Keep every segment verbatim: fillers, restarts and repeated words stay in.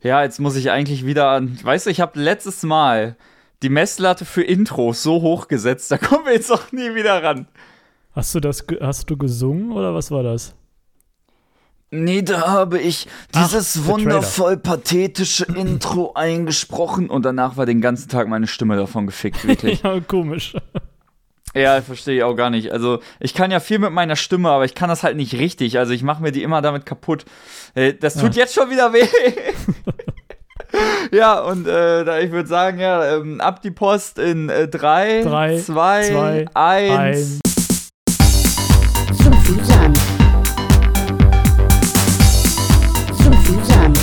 Ja, jetzt muss ich eigentlich wieder an. Weißt du, ich habe letztes Mal die Messlatte für Intros so hoch gesetzt, da kommen wir jetzt auch nie wieder ran. Hast du das, hast du gesungen oder was war das? Nee, da habe ich dieses Ach, wundervoll pathetische Intro eingesprochen und danach war den ganzen Tag meine Stimme davon gefickt, wirklich. Ja, komisch. Ja, verstehe ich auch gar nicht. Also, ich kann ja viel mit meiner Stimme, aber ich kann das halt nicht richtig. Also, ich mache mir die immer damit kaputt. Das tut ja. jetzt schon wieder weh. Ja, und äh, da ich würde sagen, ja, ähm, ab die Post in drei, zwei, eins. Susan. Susan.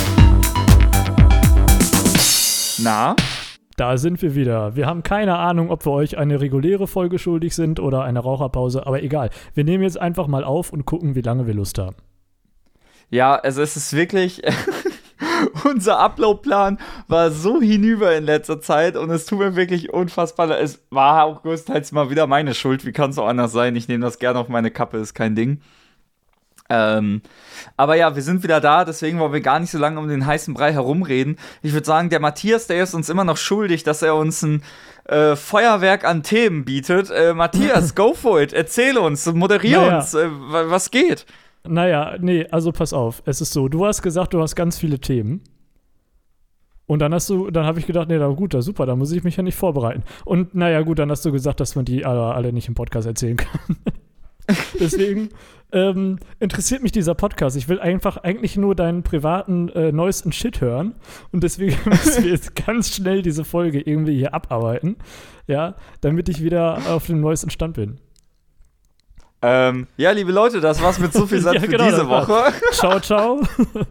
Na? Da sind wir wieder. Wir haben keine Ahnung, ob wir euch eine reguläre Folge schuldig sind oder eine Raucherpause, aber egal. Wir nehmen jetzt einfach mal auf und gucken, wie lange wir Lust haben. Ja, also es ist wirklich... Unser Upload-Plan war so hinüber in letzter Zeit und es tut mir wirklich unfassbar leid. Es war auch größtenteils mal wieder meine Schuld. Wie kann es auch anders sein? Ich nehme das gerne auf meine Kappe, ist kein Ding. Ähm, aber ja, wir sind wieder da, deswegen wollen wir gar nicht so lange um den heißen Brei herumreden. Ich würde sagen, der Matthias, der ist uns immer noch schuldig, dass er uns ein äh, Feuerwerk an Themen bietet. Äh, Matthias, go for it, erzähl uns, moderier naja. uns, äh, was geht? Naja, nee, also pass auf, es ist so, du hast gesagt, du hast ganz viele Themen. Und dann hast du, dann habe ich gedacht, nee, da gut, da super, da muss ich mich ja nicht vorbereiten. Und naja, gut, dann hast du gesagt, dass man die alle, alle nicht im Podcast erzählen kann. Deswegen ähm, interessiert mich dieser Podcast. Ich will einfach eigentlich nur deinen privaten äh, neuesten Shit hören. Und deswegen müssen wir jetzt ganz schnell diese Folge irgendwie hier abarbeiten. Ja, damit ich wieder auf dem neuesten Stand bin. Ähm, ja, liebe Leute, das war's mit so viel Satz ja, für genau, diese Woche. Ciao, ciao.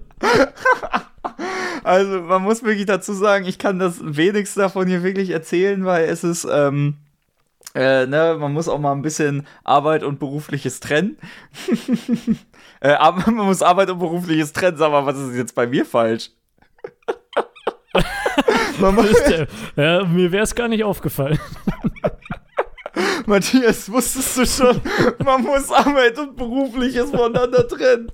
Also, man muss wirklich dazu sagen, ich kann das wenigste davon hier wirklich erzählen, weil es ist, ähm, äh, ne, man muss auch mal ein bisschen Arbeit und Berufliches trennen. äh, aber man muss Arbeit und Berufliches trennen, sag mal, was ist jetzt bei mir falsch? man muss ja, mir wäre es gar nicht aufgefallen. Matthias, wusstest du schon, man muss Arbeit und Berufliches voneinander trennen.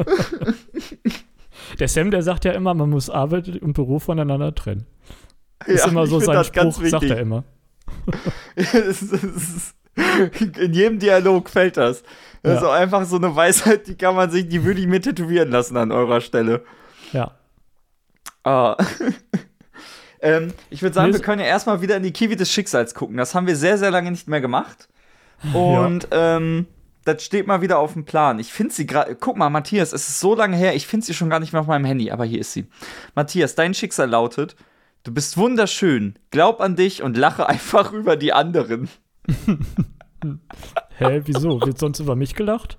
Der Sam, der sagt ja immer, man muss Arbeit und Beruf voneinander trennen. Das ist ja, immer so sein Spruch, sagt er immer. es ist, es ist, in jedem Dialog fällt das. Das ja. ist auch einfach so eine Weisheit, die kann man sich, die würde ich mir tätowieren lassen an eurer Stelle. Ja. Ah. Ähm, ich würde sagen, wir können ja erstmal wieder in die Kiwi des Schicksals gucken. Das haben wir sehr, sehr lange nicht mehr gemacht. Und ja. ähm, das steht mal wieder auf dem Plan. Ich finde sie gerade. Guck mal, Matthias, es ist so lange her, ich finde sie schon gar nicht mehr auf meinem Handy, aber hier ist sie. Matthias, dein Schicksal lautet: Du bist wunderschön, glaub an dich und lache einfach über die anderen. Hä, wieso? Wird sonst über mich gelacht?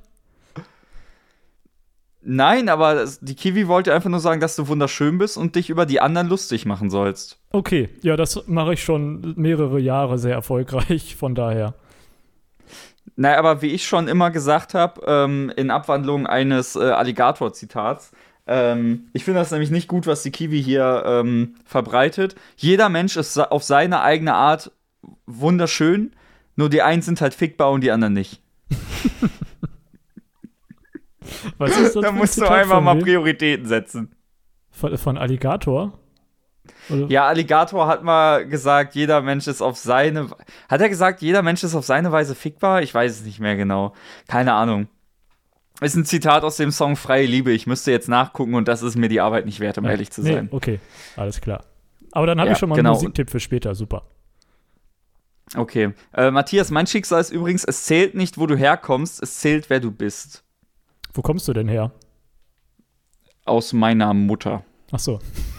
Nein, aber das, die Kiwi wollte einfach nur sagen, dass du wunderschön bist und dich über die anderen lustig machen sollst. Okay, ja, das mache ich schon mehrere Jahre sehr erfolgreich, von daher. Naja, aber wie ich schon immer gesagt habe, ähm, in Abwandlung eines äh, Alligator-Zitats, ähm, ich finde das nämlich nicht gut, was die Kiwi hier ähm, verbreitet. Jeder Mensch ist auf seine eigene Art wunderschön, nur die einen sind halt fickbar und die anderen nicht. Was ist das? Da musst du einfach mal Prioritäten setzen. Von, von Alligator? Oder? Ja, Alligator hat mal gesagt, jeder Mensch ist auf seine... Hat er gesagt, jeder Mensch ist auf seine Weise fickbar? Ich weiß es nicht mehr genau. Keine Ahnung. Ist ein Zitat aus dem Song Freie Liebe. Ich müsste jetzt nachgucken und das ist mir die Arbeit nicht wert, um ja, ehrlich zu sein. Nee, okay, alles klar. Aber dann habe ja, ich schon mal genau. einen Musiktipp für später. Super. Okay. Äh, Matthias, mein Schicksal ist übrigens, es zählt nicht, wo du herkommst, es zählt, wer du bist. Wo kommst du denn her? Aus meiner Mutter. Ach so.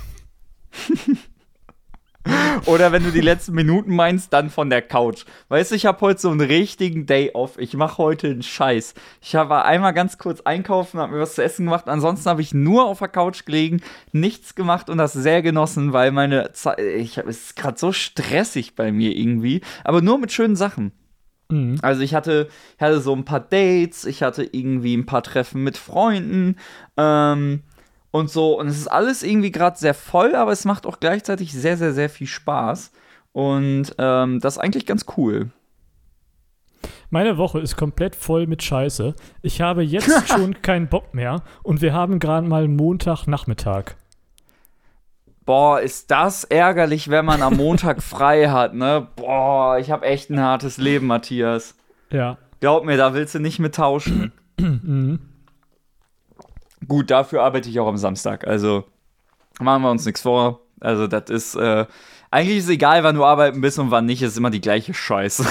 Oder wenn du die letzten Minuten meinst, dann von der Couch. Weißt du, ich habe heute so einen richtigen Day off. Ich mache heute einen Scheiß. Ich war einmal ganz kurz einkaufen, habe mir was zu essen gemacht. Ansonsten habe ich nur auf der Couch gelegen, nichts gemacht und das sehr genossen, weil meine Zeit, ich hab, es ist gerade so stressig bei mir irgendwie. Aber nur mit schönen Sachen. Mhm. Also ich hatte, ich hatte so ein paar Dates, ich hatte irgendwie ein paar Treffen mit Freunden, ähm, und so. Und es ist alles irgendwie gerade sehr voll, aber es macht auch gleichzeitig sehr, sehr, sehr viel Spaß. Und ähm, das ist eigentlich ganz cool. Meine Woche ist komplett voll mit Scheiße. Ich habe jetzt schon keinen Bock mehr und wir haben gerade mal Montagnachmittag. Boah, ist das ärgerlich, wenn man am Montag frei hat, ne? Boah, ich habe echt ein hartes Leben, Matthias. Ja. Glaub mir, da willst du nicht mit tauschen. Mhm. Gut, dafür arbeite ich auch am Samstag. Also machen wir uns nichts vor. Also das ist, äh, eigentlich ist es egal, wann du arbeiten bist und wann nicht, ist immer die gleiche Scheiße.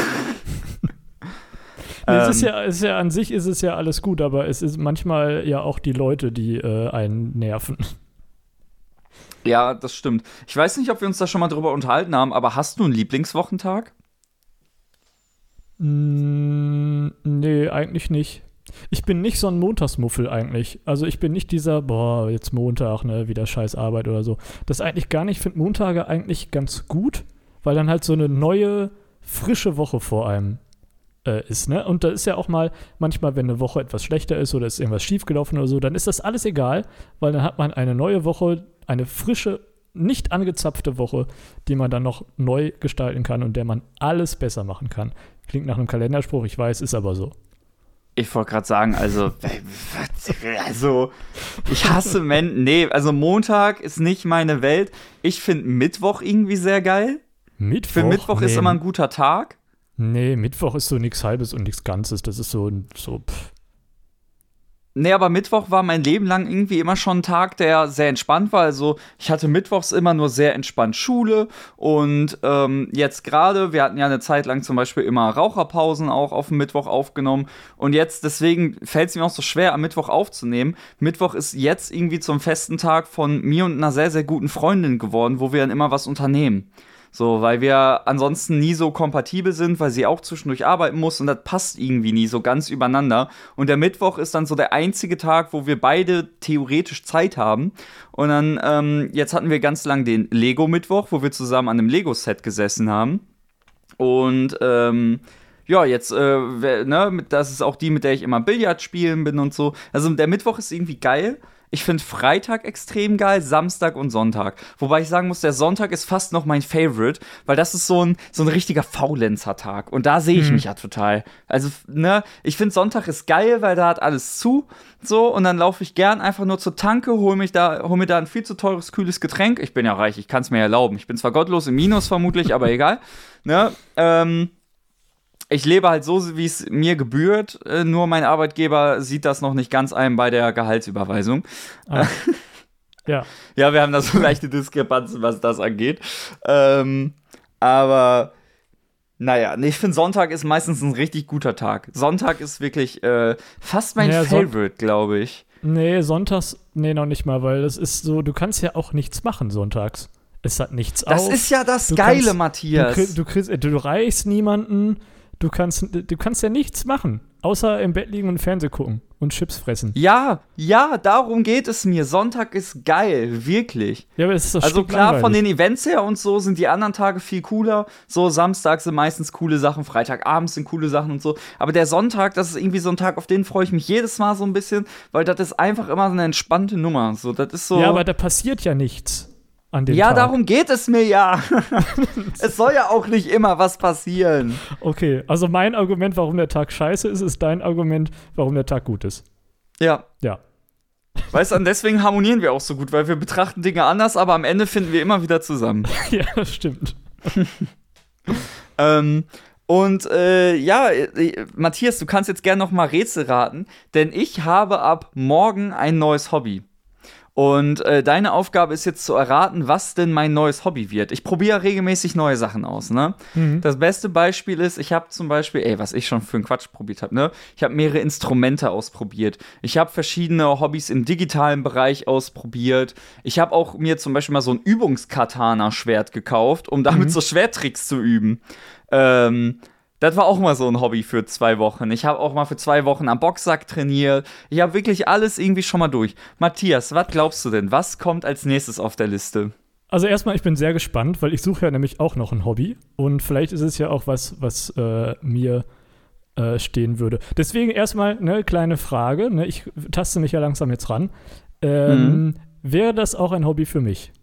Nee, es Ähm. ist ja, es ist ja an sich ist es ja alles gut, aber es ist manchmal ja auch die Leute, die äh, einen nerven. Ja, das stimmt. Ich weiß nicht, ob wir uns da schon mal drüber unterhalten haben, aber hast du einen Lieblingswochentag? Mm, nee, eigentlich nicht. Ich bin nicht so ein Montagsmuffel eigentlich. Also ich bin nicht dieser, boah, jetzt Montag, ne, wieder scheiß Arbeit oder so. Das eigentlich gar nicht. Ich finde Montage eigentlich ganz gut, weil dann halt so eine neue, frische Woche vor einem äh, ist, ne? Und da ist ja auch mal, manchmal, wenn eine Woche etwas schlechter ist oder ist irgendwas schiefgelaufen oder so, dann ist das alles egal, weil dann hat man eine neue Woche, eine frische, nicht angezapfte Woche, die man dann noch neu gestalten kann und der man alles besser machen kann. Klingt nach einem Kalenderspruch, ich weiß, ist aber so. Ich wollte gerade sagen, also, also, ich hasse Men. Nee, also Montag ist nicht meine Welt. Ich finde Mittwoch irgendwie sehr geil. Mittwoch? Für Mittwoch nee, ist immer ein guter Tag. Nee, Mittwoch ist so nichts Halbes und nichts Ganzes. Das ist so, so pff. Nee, aber Mittwoch war mein Leben lang irgendwie immer schon ein Tag, der sehr entspannt war. Also ich hatte mittwochs immer nur sehr entspannt Schule und ähm, jetzt gerade, wir hatten ja eine Zeit lang zum Beispiel immer Raucherpausen auch auf dem Mittwoch aufgenommen und jetzt, deswegen fällt es mir auch so schwer, am Mittwoch aufzunehmen. Mittwoch ist jetzt irgendwie zum festen Tag von mir und einer sehr, sehr guten Freundin geworden, wo wir dann immer was unternehmen. So, weil wir ansonsten nie so kompatibel sind, weil sie auch zwischendurch arbeiten muss und das passt irgendwie nie so ganz übereinander. Und der Mittwoch ist dann so der einzige Tag, wo wir beide theoretisch Zeit haben. Und dann, ähm, jetzt hatten wir ganz lang den Lego-Mittwoch, wo wir zusammen an einem Lego-Set gesessen haben. Und, ähm, ja, jetzt, äh, ne, das ist auch die, mit der ich immer Billard spielen bin und so. Also der Mittwoch ist irgendwie geil. Ich finde Freitag extrem geil, Samstag und Sonntag. Wobei ich sagen muss, der Sonntag ist fast noch mein Favorite, weil das ist so ein, so ein richtiger Faulenzer-Tag. Und da sehe ich Mhm. mich ja total. Also, ne, ich finde Sonntag ist geil, weil da hat alles zu. So, und dann laufe ich gern einfach nur zur Tanke, hol mich da, hol mir da ein viel zu teures, kühles Getränk. Ich bin ja reich, ich kann es mir erlauben. Ich bin zwar gottlos im Minus vermutlich, aber egal. Ne, ähm. Ich lebe halt so, wie es mir gebührt, äh, nur mein Arbeitgeber sieht das noch nicht ganz ein bei der Gehaltsüberweisung. Ah. Ja. Ja, wir haben da so leichte Diskrepanzen, was das angeht. Ähm, aber naja, nee, ich finde, Sonntag ist meistens ein richtig guter Tag. Sonntag ist wirklich äh, fast mein Ja, Favorite, glaube ich. Nee, sonntags, nee, noch nicht mal, weil das ist so, du kannst ja auch nichts machen sonntags. Es hat nichts Das auf. ist ja das Du Geile, kannst- Matthias. Du, krieg, du, kriegst, du reichst niemanden, du kannst, du kannst ja nichts machen, außer im Bett liegen und Fernseh gucken und Chips fressen. Ja, ja, darum geht es mir. Sonntag ist geil, wirklich. Ja, aber es ist doch Also klar, stinklangweilig. von den Events her und so sind die anderen Tage viel cooler. So Samstag sind meistens coole Sachen, Freitagabends sind coole Sachen und so. Aber der Sonntag, das ist irgendwie so ein Tag, auf den freue ich mich jedes Mal so ein bisschen, weil das ist einfach immer so eine entspannte Nummer. So, das ist so. Ja, aber da passiert ja nichts an dem ja, Tag. darum geht es mir ja. Es soll ja auch nicht immer was passieren. Okay, also mein Argument, warum der Tag scheiße ist, ist dein Argument, warum der Tag gut ist. Ja. Ja. Weißt du, und deswegen harmonieren wir auch so gut, weil wir betrachten Dinge anders, aber am Ende finden wir immer wieder zusammen. Ja, das stimmt. Ähm, und äh, ja, äh, Matthias, du kannst jetzt gerne noch mal Rätsel raten, denn ich habe ab morgen ein neues Hobby. Und äh, deine Aufgabe ist jetzt zu erraten, was denn mein neues Hobby wird. Ich probiere regelmäßig neue Sachen aus, ne? Mhm. Das beste Beispiel ist, ich habe zum Beispiel, ey, was ich schon für einen Quatsch probiert habe, ne? Ich habe mehrere Instrumente ausprobiert. Ich habe verschiedene Hobbys im digitalen Bereich ausprobiert. Ich habe auch mir zum Beispiel mal so ein Übungskatana-Schwert gekauft, um damit Mhm. so Schwerttricks zu üben. Ähm, Das war auch mal so ein Hobby für zwei Wochen. Ich habe auch mal für zwei Wochen am Boxsack trainiert. Ich habe wirklich alles irgendwie schon mal durch. Matthias, was glaubst du denn? Was kommt als nächstes auf der Liste? Also erstmal, ich bin sehr gespannt, weil ich suche ja nämlich auch noch ein Hobby und vielleicht ist es ja auch was, was äh, mir äh, stehen würde. Deswegen erstmal eine kleine Frage, ne? Ich taste mich ja langsam jetzt ran. Ähm, Mhm. Wäre das auch ein Hobby für mich?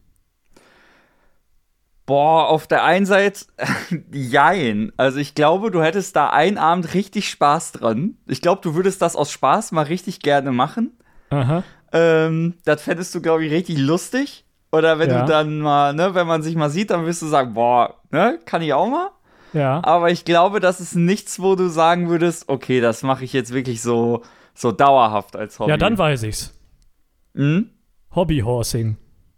Boah, auf der einen Seite, jein. Also ich glaube, du hättest da einen Abend richtig Spaß dran. Ich glaube, du würdest das aus Spaß mal richtig gerne machen. Aha. Ähm, das fändest du, glaube ich, richtig lustig. Oder wenn Ja. du dann mal, ne, wenn man sich mal sieht, dann wirst du sagen, boah, ne, kann ich auch mal. Ja. Aber ich glaube, das ist nichts, wo du sagen würdest, okay, das mache ich jetzt wirklich so, so dauerhaft als Hobby. Ja, dann weiß ich's. Hm? Hobbyhorsing.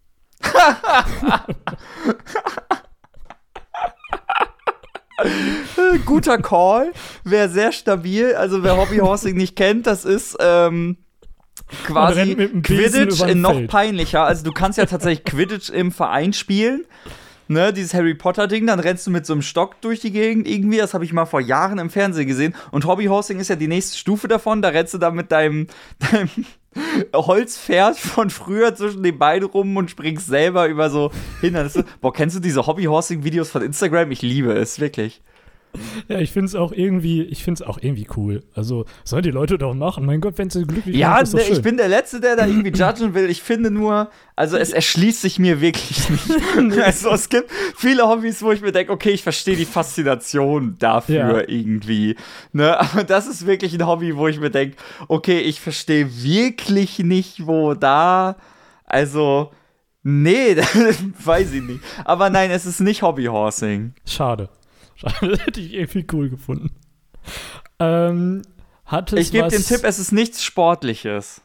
Guter Call, wäre sehr stabil. Also wer Hobbyhorsing nicht kennt, das ist ähm, quasi rennt mit dem Besen Quidditch übern in noch Feld. peinlicher. Also du kannst ja tatsächlich Quidditch im Verein spielen. Ne, dieses Harry Potter-Ding, dann rennst du mit so einem Stock durch die Gegend irgendwie, das habe ich mal vor Jahren im Fernsehen gesehen. Und Hobbyhorsing ist ja die nächste Stufe davon, da rennst du dann mit deinem, deinem Holzpferd von früher zwischen den Beinen rum und springst selber über so Hindernisse. Boah, kennst du diese Hobbyhorsing-Videos von Instagram? Ich liebe es, wirklich. Ja, ich find's auch irgendwie, ich find's auch irgendwie cool. Also, sollen die Leute doch machen. Mein Gott, wenn sie glücklich Ja, machen, ist doch ne, schön. ich bin der Letzte, der da irgendwie judgen will. Ich finde nur, also es erschließt sich mir wirklich nicht. Also es gibt viele Hobbys, wo ich mir denke, okay, ich verstehe die Faszination dafür Ja. irgendwie. Ne? Aber das ist wirklich ein Hobby, wo ich mir denke, okay, ich verstehe wirklich nicht, wo da, also, nee, weiß ich nicht. Aber nein, es ist nicht Hobbyhorsing. Schade. Schade, hätte ich irgendwie cool gefunden. Ähm, hat es Ich gebe was, den Tipp, es ist nichts Sportliches.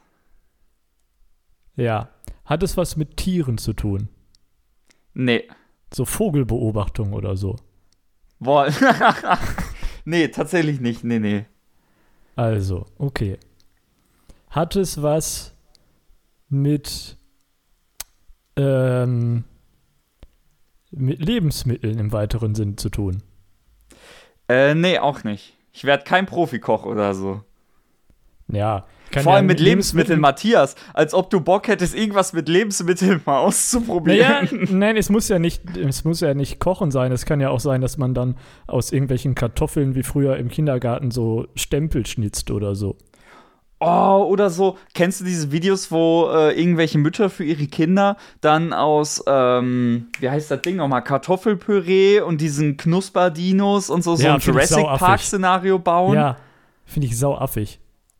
Ja. Hat es was mit Tieren zu tun? Nee. So Vogelbeobachtung oder so? Boah. Nee, tatsächlich nicht. Nee, nee. Also, okay. Hat es was mit, ähm, mit Lebensmitteln im weiteren Sinn zu tun? Äh, nee, auch nicht. Ich werde kein Profikoch oder so. Ja. Kann Vor ja allem mit Lebensmitteln, Matthias. Als ob du Bock hättest, irgendwas mit Lebensmitteln mal Naja, auszuprobieren. nein, es muss ja nicht, es muss ja nicht kochen sein. Es kann ja auch sein, dass man dann aus irgendwelchen Kartoffeln wie früher im Kindergarten so Stempel schnitzt oder so. Oh, oder so. Kennst du diese Videos, wo äh, irgendwelche Mütter für ihre Kinder dann aus, ähm, wie heißt das Ding nochmal, Kartoffelpüree und diesen Knusperdinos und so, so Ja, ein find ich Jurassic sauaffig. Park-Szenario bauen? Ja, finde ich sauaffig.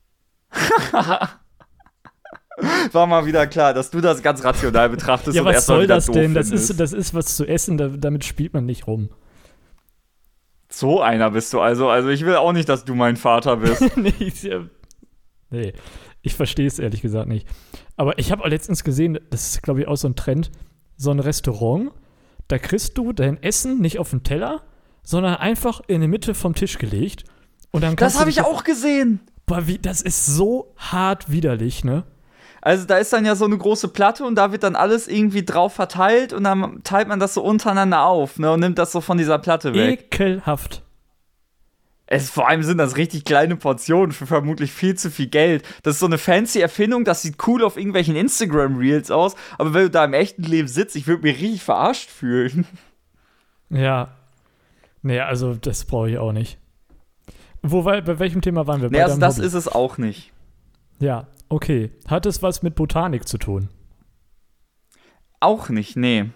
War mal wieder klar, dass du das ganz rational betrachtest Ja, und was erstmal soll wieder das doof denn? Das findest. ist, das ist was zu essen, da, damit spielt man nicht rum. So einer bist du also. Also ich will auch nicht, dass du mein Vater bist. nee, ich, ja, nee, ich verstehe es ehrlich gesagt nicht. Aber ich habe auch letztens gesehen, das ist, glaube ich, auch so ein Trend, so ein Restaurant, da kriegst du dein Essen nicht auf den Teller, sondern einfach in die Mitte vom Tisch gelegt. Und dann kannst Das habe du ich dich- auch gesehen. Boah, wie, das ist so hart widerlich, ne? Also da ist dann ja so eine große Platte und da wird dann alles irgendwie drauf verteilt und dann teilt man das so untereinander auf, ne, und nimmt das so von dieser Platte weg. Ekelhaft. Es, vor allem sind das richtig kleine Portionen für vermutlich viel zu viel Geld. Das ist so eine fancy Erfindung, das sieht cool auf irgendwelchen Instagram-Reels aus, aber wenn du da im echten Leben sitzt, ich würde mich richtig verarscht fühlen. Ja. Nee, also das brauche ich auch nicht. Wobei, bei welchem Thema waren wir? Nee, Bei also deinem das Hobby? ist es auch nicht. Ja, okay. Hat es was mit Botanik zu tun? Auch nicht, nee.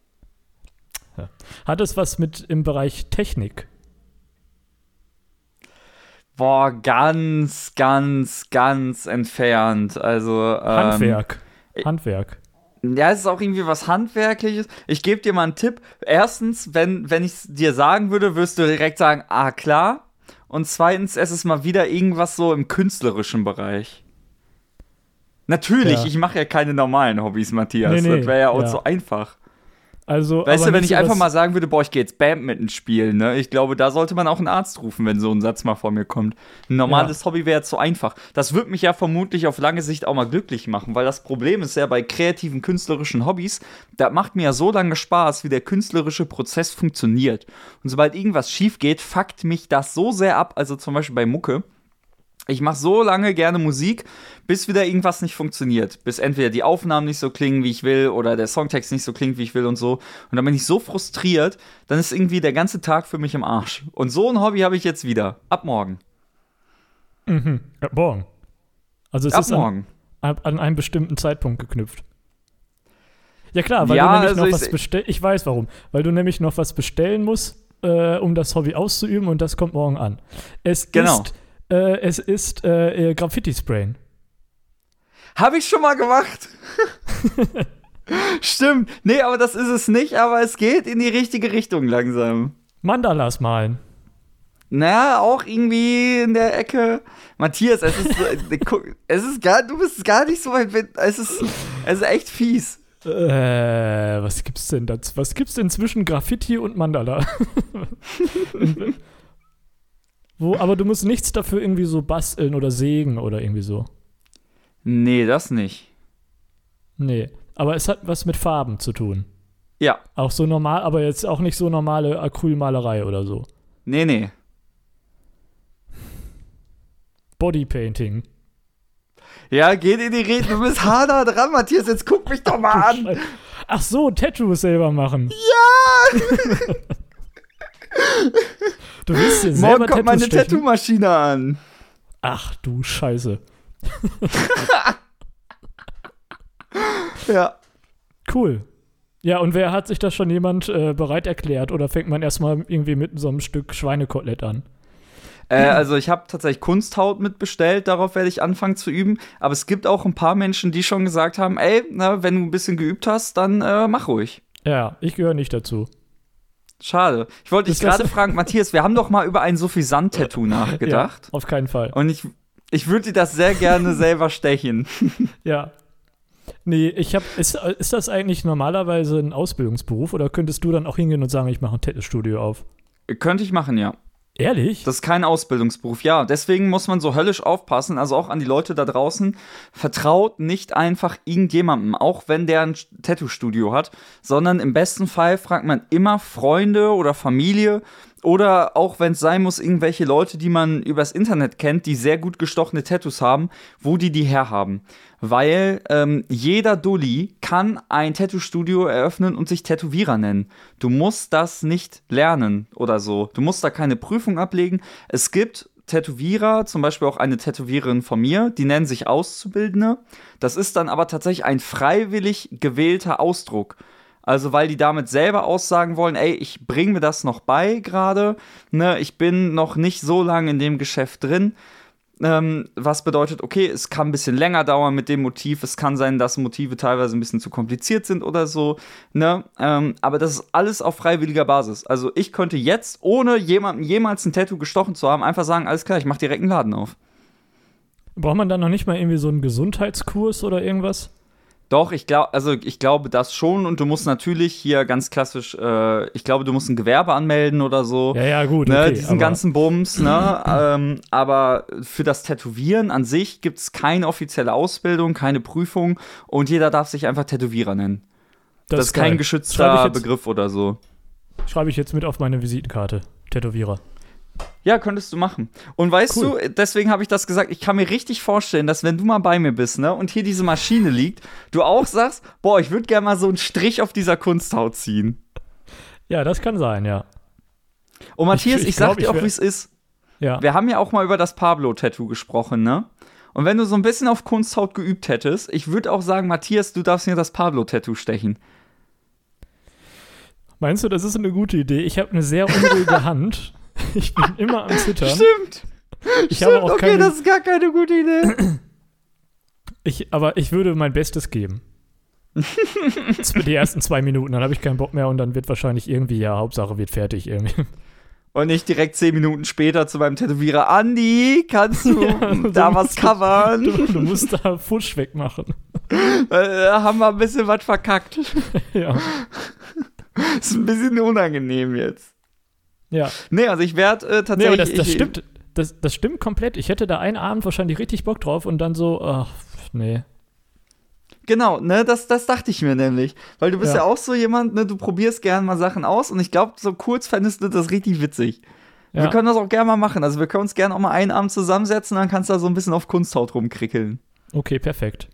Hat es was mit im Bereich Technik? Boah, ganz, ganz, ganz entfernt. Also, ähm, Handwerk. Handwerk. Ja, es ist auch irgendwie was Handwerkliches. Ich gebe dir mal einen Tipp. Erstens, wenn, wenn ich es dir sagen würde, wirst du direkt sagen, ah, klar. Und zweitens, es ist mal wieder irgendwas so im künstlerischen Bereich. Natürlich, Ja. ich mache ja keine normalen Hobbys, Matthias. Nee, nee, das wäre ja auch ja. so einfach. Also, Weißt aber du, wenn nicht ich so einfach was- mal sagen würde, boah, ich gehe jetzt Badminton spielen, ne? Ich glaube, da sollte man auch einen Arzt rufen, wenn so ein Satz mal vor mir kommt. Ein normales Hobby wäre zu einfach. Das würde mich ja vermutlich auf lange Sicht auch mal glücklich machen, weil das Problem ist ja bei kreativen, künstlerischen Hobbys, da macht mir ja so lange Spaß, wie der künstlerische Prozess funktioniert. Und sobald irgendwas schief geht, fuckt mich das so sehr ab, also zum Beispiel bei Mucke. Ich mache so lange gerne Musik, bis wieder irgendwas nicht funktioniert. Bis entweder die Aufnahmen nicht so klingen, wie ich will, oder der Songtext nicht so klingt, wie ich will und so. Und dann bin ich so frustriert, dann ist irgendwie der ganze Tag für mich im Arsch. Und so ein Hobby habe ich jetzt wieder. Ab morgen. Mhm. Ja, morgen. Also es Ab ist an, morgen. an, an einen bestimmten Zeitpunkt geknüpft. Ja klar, weil Ja, du nämlich also noch ich was se- bestellen. Ich weiß warum. Weil du nämlich noch was bestellen musst, äh, um das Hobby auszuüben und das kommt morgen an. Es Genau. ist, äh, es ist äh, äh, Graffiti-Sprayen. Habe ich schon mal gemacht. Stimmt. Nee, aber das ist es nicht, aber es geht in die richtige Richtung langsam. Mandalas malen. Na, auch irgendwie in der Ecke. Matthias, es ist, es ist gar, du bist gar nicht so weit, es ist, es ist echt fies. Äh, was gibt's denn dazu? Was gibt's denn zwischen Graffiti und Mandala? Wo, aber du musst nichts dafür irgendwie so basteln oder sägen oder irgendwie so. Nee, das nicht. Nee, aber es hat was mit Farben zu tun. Ja. Auch so normal, aber jetzt auch nicht so normale Acrylmalerei oder so. Nee, nee. Bodypainting. Ja, geht in die Rede. Du bist harder dran, Matthias. Jetzt guck mich doch mal an. Ach so, Tattoos selber machen. Ja! Du willst dir selber Morgen kommt meine stechen? Tattoo-Maschine an. Ach du Scheiße. Ja. Cool. Ja, und wer hat sich das schon jemand äh, bereit erklärt? Oder fängt man erstmal irgendwie mit so einem Stück Schweinekotelett an? Äh, also ich habe tatsächlich Kunsthaut mitbestellt, darauf werde ich anfangen zu üben. Aber es gibt auch ein paar Menschen, die schon gesagt haben, ey, na, wenn du ein bisschen geübt hast, dann äh, mach ruhig. Ja, ich gehöre nicht dazu. Schade. Ich wollte dich gerade fragen, Matthias, wir haben doch mal über ein Suffisant-Tattoo nachgedacht. Ja, auf keinen Fall. Und ich, ich würde dir das sehr gerne selber stechen. Ja. Nee, ich hab, ist, ist das eigentlich normalerweise ein Ausbildungsberuf oder könntest du dann auch hingehen und sagen, ich mache ein Tattoo-Studio auf? Könnte ich machen, ja. Ehrlich? Das ist kein Ausbildungsberuf, ja. Deswegen muss man so höllisch aufpassen, also auch an die Leute da draußen. Vertraut nicht einfach irgendjemandem, auch wenn der ein Tattoo-Studio hat, sondern im besten Fall fragt man immer Freunde oder Familie oder auch, wenn es sein muss, irgendwelche Leute, die man übers Internet kennt, die sehr gut gestochene Tattoos haben, wo die die herhaben. Weil ähm, jeder Dulli kann ein Tattoo-Studio eröffnen und sich Tätowierer nennen. Du musst das nicht lernen oder so. Du musst da keine Prüfung ablegen. Es gibt Tätowierer, zum Beispiel auch eine Tätowiererin von mir, die nennen sich Auszubildende. Das ist dann aber tatsächlich ein freiwillig gewählter Ausdruck. Also weil die damit selber aussagen wollen, ey, ich bringe mir das noch bei gerade, ne, ich bin noch nicht so lange in dem Geschäft drin, ähm, was bedeutet, okay, es kann ein bisschen länger dauern mit dem Motiv, es kann sein, dass Motive teilweise ein bisschen zu kompliziert sind oder so, ne, ähm, aber das ist alles auf freiwilliger Basis. Also ich könnte jetzt, ohne jemandem jemals ein Tattoo gestochen zu haben, einfach sagen, alles klar, ich mach direkt einen Laden auf. Braucht man dann noch nicht mal irgendwie so einen Gesundheitskurs oder irgendwas? Doch, ich glaube, also ich glaube das schon und du musst natürlich hier ganz klassisch, äh, ich glaube, du musst ein Gewerbe anmelden oder so. Ja, ja, gut, ne, okay, diesen ganzen Bums, ne, ähm, aber für das Tätowieren an sich gibt es keine offizielle Ausbildung, keine Prüfung und jeder darf sich einfach Tätowierer nennen. Das, das ist kein geil. geschützter Begriff oder so. Schreibe ich jetzt mit auf meine Visitenkarte, Tätowierer. Ja, könntest du machen. Und weißt Cool. du, deswegen habe ich das gesagt, ich kann mir richtig vorstellen, dass wenn du mal bei mir bist, ne, und hier diese Maschine liegt, du auch sagst, boah, ich würde gerne mal so einen Strich auf dieser Kunsthaut ziehen. Ja, das kann sein, ja. Und Matthias, ich, ich, ich sag glaub, dir auch, wär- wie es ist. Ja. Wir haben ja auch mal über das Pablo-Tattoo gesprochen, ne? Und wenn du so ein bisschen auf Kunsthaut geübt hättest, ich würde auch sagen, Matthias, du darfst mir das Pablo-Tattoo stechen. Meinst du, das ist eine gute Idee? Ich habe eine sehr unruhige Hand. Ich bin immer am Zittern. Stimmt. Ich Stimmt, habe auch okay, keine, das ist gar keine gute Idee. ich, aber ich würde mein Bestes geben. Für die ersten zwei Minuten, dann habe ich keinen Bock mehr und dann wird wahrscheinlich irgendwie, ja, Hauptsache wird fertig irgendwie. Und nicht direkt zehn Minuten später zu meinem Tätowierer, Andi, kannst du Ja, da du was musst- covern? Du, du musst da Fusch wegmachen. Äh, Da haben wir ein bisschen was verkackt. Ja. Ist ein bisschen unangenehm jetzt. Ja. Nee, also ich werde äh, Nee, tatsächlich. aber das, das ich, stimmt. Das, das stimmt komplett. Ich hätte da einen Abend wahrscheinlich richtig Bock drauf und dann so, ach, nee. Genau, ne, das, das dachte ich mir nämlich. Weil du bist ja, Ja. auch so jemand, ne, du probierst gerne mal Sachen aus und ich glaube, so kurz fändest du das richtig witzig. Ja. Wir können das auch gerne mal machen. Also wir können uns gerne auch mal einen Abend zusammensetzen und dann kannst du da so ein bisschen auf Kunsthaut rumkrickeln. Okay, perfekt.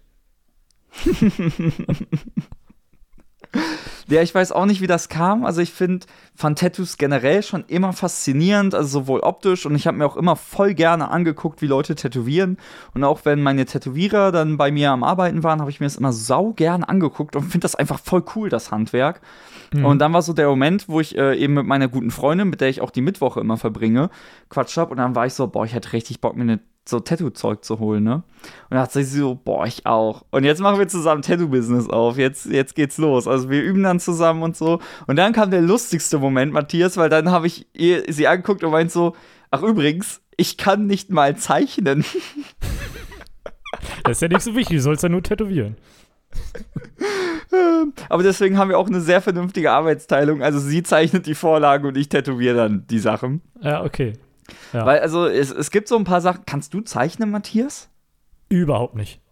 Ja, ich weiß auch nicht, wie das kam. Also ich finde, fand Tattoos generell schon immer faszinierend, also sowohl optisch und ich habe mir auch immer voll gerne angeguckt, wie Leute tätowieren. Und auch wenn meine Tätowierer dann bei mir am Arbeiten waren, habe ich mir das immer sau gern angeguckt und finde das einfach voll cool, das Handwerk. Mhm. Und dann war so der Moment, wo ich äh, eben mit meiner guten Freundin, mit der ich auch die Mittwoche immer verbringe, Quatsch hab und dann war ich so, boah, ich hätte richtig Bock, mir eine so Tattoo-Zeug zu holen, ne? Und dann hat sie so, boah, ich auch. Und jetzt machen wir zusammen Tattoo-Business auf. Jetzt, jetzt geht's los. Also wir üben dann zusammen und so. Und dann kam der lustigste Moment, Matthias, weil dann habe ich ihr, sie angeguckt und meint so, ach übrigens, ich kann nicht mal zeichnen. Das ist ja nicht so wichtig, du sollst ja nur tätowieren. Aber deswegen haben wir auch eine sehr vernünftige Arbeitsteilung. Also sie zeichnet die Vorlage und ich tätowiere dann die Sachen. Ja, okay. Ja. Weil, also, es, es gibt so ein paar Sachen. Kannst du zeichnen, Matthias? Überhaupt nicht.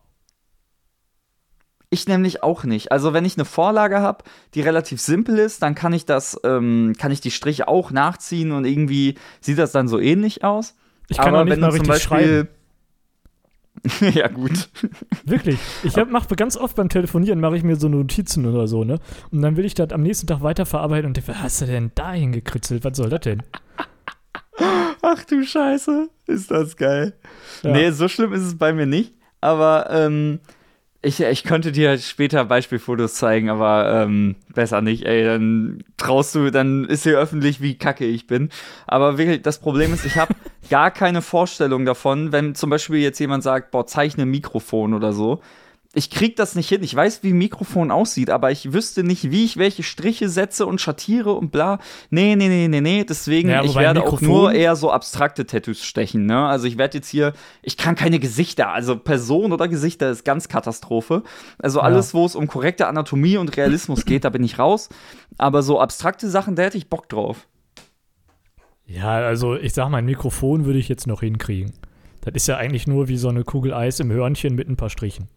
Ich nämlich auch nicht. Also, wenn ich eine Vorlage habe, die relativ simpel ist, dann kann ich das, ähm, kann ich die Striche auch nachziehen und irgendwie sieht das dann so ähnlich aus. Ich kann Aber auch nicht wenn mal du zum richtig Beispiel schreiben. Ja, gut. Wirklich. Ich mache ganz oft beim Telefonieren, mache ich mir so Notizen oder so, ne? Und dann will ich das am nächsten Tag weiterverarbeiten und denke, was hast du denn da hingekritzelt? Was soll das denn? Ach du Scheiße, ist das geil. Ja. Nee, so schlimm ist es bei mir nicht. Aber ähm, ich, ich könnte dir später Beispielfotos zeigen, aber ähm, besser nicht, ey. Dann traust du, dann ist hier öffentlich, wie kacke ich bin. Aber wirklich, das Problem ist, ich habe gar keine Vorstellung davon, wenn zum Beispiel jetzt jemand sagt, boah, zeichne ein Mikrofon oder so. Ich krieg das nicht hin. Ich weiß, wie ein Mikrofon aussieht, aber ich wüsste nicht, wie ich welche Striche setze und schattiere und bla. Nee, nee, nee, nee, nee. Deswegen, ja, ich werde auch nur eher so abstrakte Tattoos stechen, ne? Also ich werde jetzt hier, ich kann keine Gesichter, also Person oder Gesichter ist ganz Katastrophe. Also alles, ja. wo es um korrekte Anatomie und Realismus geht, da bin ich raus. Aber so abstrakte Sachen, da hätte ich Bock drauf. Ja, also ich sag mal, ein Mikrofon würde ich jetzt noch hinkriegen. Das ist ja eigentlich nur wie so eine Kugel Eis im Hörnchen mit ein paar Strichen.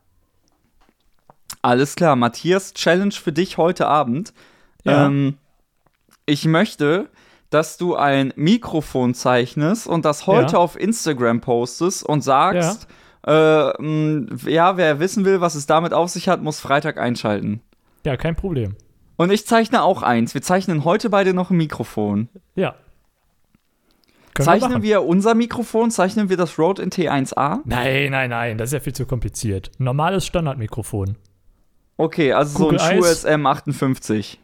Alles klar, Matthias, Challenge für dich heute Abend. Ja. Ähm, ich möchte, dass du ein Mikrofon zeichnest und das heute Ja. auf Instagram postest und sagst, ja. Äh, mh, ja, wer wissen will, was es damit auf sich hat, muss Freitag einschalten. Ja, kein Problem. Und ich zeichne auch eins. Wir zeichnen heute beide noch ein Mikrofon. Ja. Können Zeichnen wir, wir unser Mikrofon? Zeichnen wir das Rode in T eins A? Nein, nein, nein, das ist ja viel zu kompliziert. Normales Standardmikrofon. Okay, also Kugel so ein Shure Eis. S M achtundfünfzig.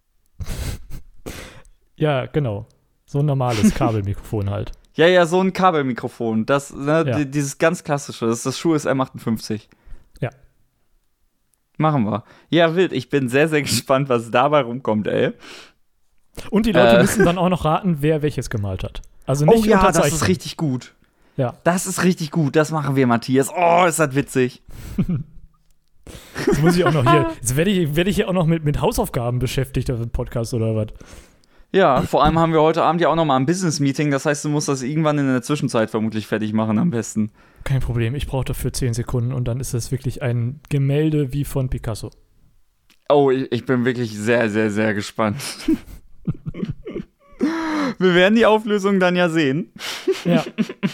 Ja, genau. So ein normales Kabelmikrofon halt. Ja, ja, so ein Kabelmikrofon. Das, ne, Ja. d- dieses ganz klassische, das ist das Shure S M achtundfünfzig. Ja. Machen wir. Ja, wild. Ich bin sehr, sehr gespannt, was dabei rumkommt, ey. Und die Leute Äh. müssen dann auch noch raten, wer welches gemalt hat. Also nicht Oh ja, das unterzeichnen. ist richtig gut. Ja. Das ist richtig gut. Das machen wir, Matthias. Oh, ist das witzig. Jetzt muss ich auch noch hier, jetzt werde ich, werde ich hier auch noch mit, mit Hausaufgaben beschäftigt auf dem Podcast oder was. Ja, vor allem haben wir heute Abend ja auch noch mal ein Business-Meeting. Das heißt, du musst das irgendwann in der Zwischenzeit vermutlich fertig machen am besten. Kein Problem, ich brauche dafür zehn Sekunden und dann ist das wirklich ein Gemälde wie von Picasso. Oh, ich, ich bin wirklich sehr, sehr, sehr gespannt. Wir werden die Auflösung dann ja sehen. Ja.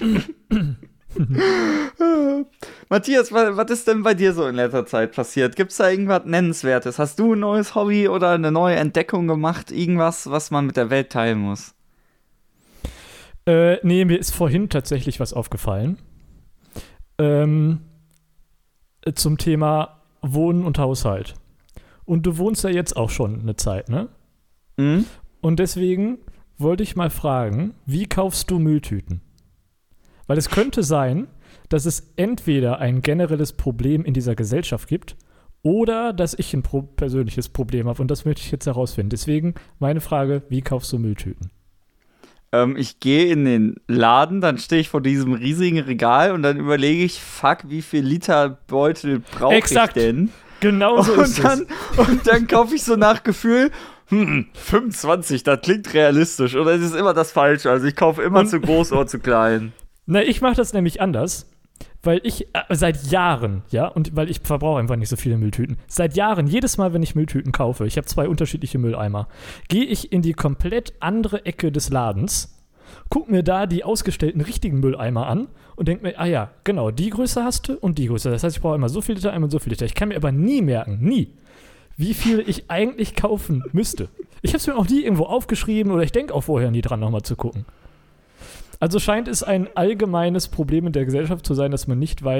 Matthias, wa- was ist denn bei dir so in letzter Zeit passiert? Gibt es da irgendwas Nennenswertes? Hast du ein neues Hobby oder eine neue Entdeckung gemacht? Irgendwas, was man mit der Welt teilen muss? Äh, nee, mir ist vorhin tatsächlich was aufgefallen. Ähm, äh, zum Thema Wohnen und Haushalt. Und du wohnst ja jetzt auch schon eine Zeit, ne? Hm? Und deswegen wollte ich mal fragen, wie kaufst du Mülltüten? Weil es könnte sein, dass es entweder ein generelles Problem in dieser Gesellschaft gibt oder dass ich ein pro- persönliches Problem habe. Und das möchte ich jetzt herausfinden. Deswegen meine Frage, wie kaufst du Mülltüten? Ähm, ich gehe in den Laden, dann stehe ich vor diesem riesigen Regal und dann überlege ich, fuck, wie viel Liter Beutel brauche ich Exakt. denn? Genau so ist Und dann, es. und dann kaufe ich so nach Gefühl, hm, fünfundzwanzig, das klingt realistisch. Oder es ist immer das Falsche. Also ich kaufe immer Und- zu groß oder zu klein. Na, ich mache das nämlich anders, weil ich äh, seit Jahren, ja, und weil ich verbrauche einfach nicht so viele Mülltüten, seit Jahren, jedes Mal, wenn ich Mülltüten kaufe, ich habe zwei unterschiedliche Mülleimer, gehe ich in die komplett andere Ecke des Ladens, guck mir da die ausgestellten richtigen Mülleimer an und denke mir, ah ja, genau, die Größe hast du und die Größe. Das heißt, ich brauche immer so viel Liter, einmal so viel Liter. Ich kann mir aber nie merken, nie, wie viel ich eigentlich kaufen müsste. Ich habe es mir auch nie irgendwo aufgeschrieben oder ich denke auch vorher nie dran, nochmal zu gucken. Also scheint es ein allgemeines Problem in der Gesellschaft zu sein, dass man nicht weiß,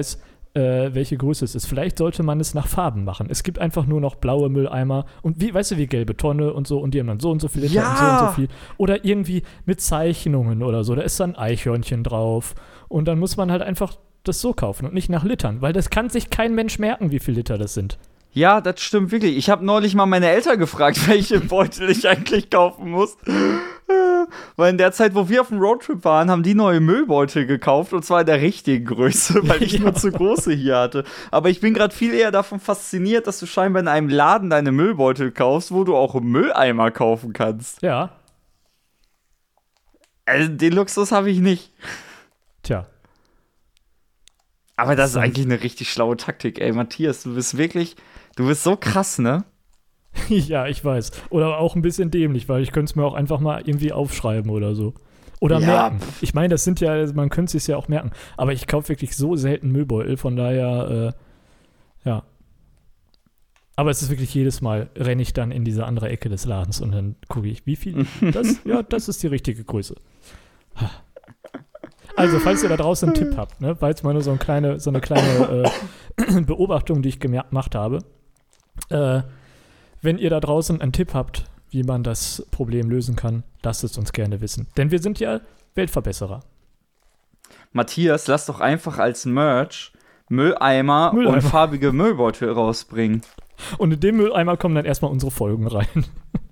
äh, welche Größe es ist. Vielleicht sollte man es nach Farben machen. Es gibt einfach nur noch blaue Mülleimer und wie, weißt du, wie gelbe Tonne und so und die haben dann so und so viel Liter Ja. und so und so viel. Oder irgendwie mit Zeichnungen oder so. Da ist dann ein Eichhörnchen drauf und dann muss man halt einfach das so kaufen und nicht nach Litern, weil das kann sich kein Mensch merken, wie viel Liter das sind. Ja, das stimmt wirklich. Ich habe neulich mal meine Eltern gefragt, welche Beutel ich eigentlich kaufen muss. Weil in der Zeit, wo wir auf dem Roadtrip waren, haben die neue Müllbeutel gekauft und zwar in der richtigen Größe, weil ich Ja. nur zu große hier hatte. Aber ich bin gerade viel eher davon fasziniert, dass du scheinbar in einem Laden deine Müllbeutel kaufst, wo du auch einen Mülleimer kaufen kannst. Ja, Also den Luxus habe ich nicht. tja. Aber das ist So. eigentlich eine richtig schlaue Taktik, ey. Matthias, du bist wirklich, du bist so krass, ne? Ja, ich weiß. Oder auch ein bisschen dämlich, weil ich könnte es mir auch einfach mal irgendwie aufschreiben oder so. Oder Ja, merken. Ich meine, das sind ja, man könnte es ja auch merken. Aber ich kaufe wirklich so selten Müllbeutel, von daher, äh, ja. Aber es ist wirklich jedes Mal, renne ich dann in diese andere Ecke des Ladens und dann gucke ich, wie viel. Das, ja, das ist die richtige Größe. Also, falls ihr da draußen einen Tipp habt, ne, weil es mal nur so eine kleine, so eine kleine äh, Beobachtung, die ich gemer- gemacht habe, äh, wenn ihr da draußen einen Tipp habt, wie man das Problem lösen kann, lasst es uns gerne wissen. Denn wir sind ja Weltverbesserer. Matthias, lass doch einfach als Merch Mülleimer, Mülleimer. und farbige Müllbeutel rausbringen. Und in dem Mülleimer kommen dann erstmal unsere Folgen rein.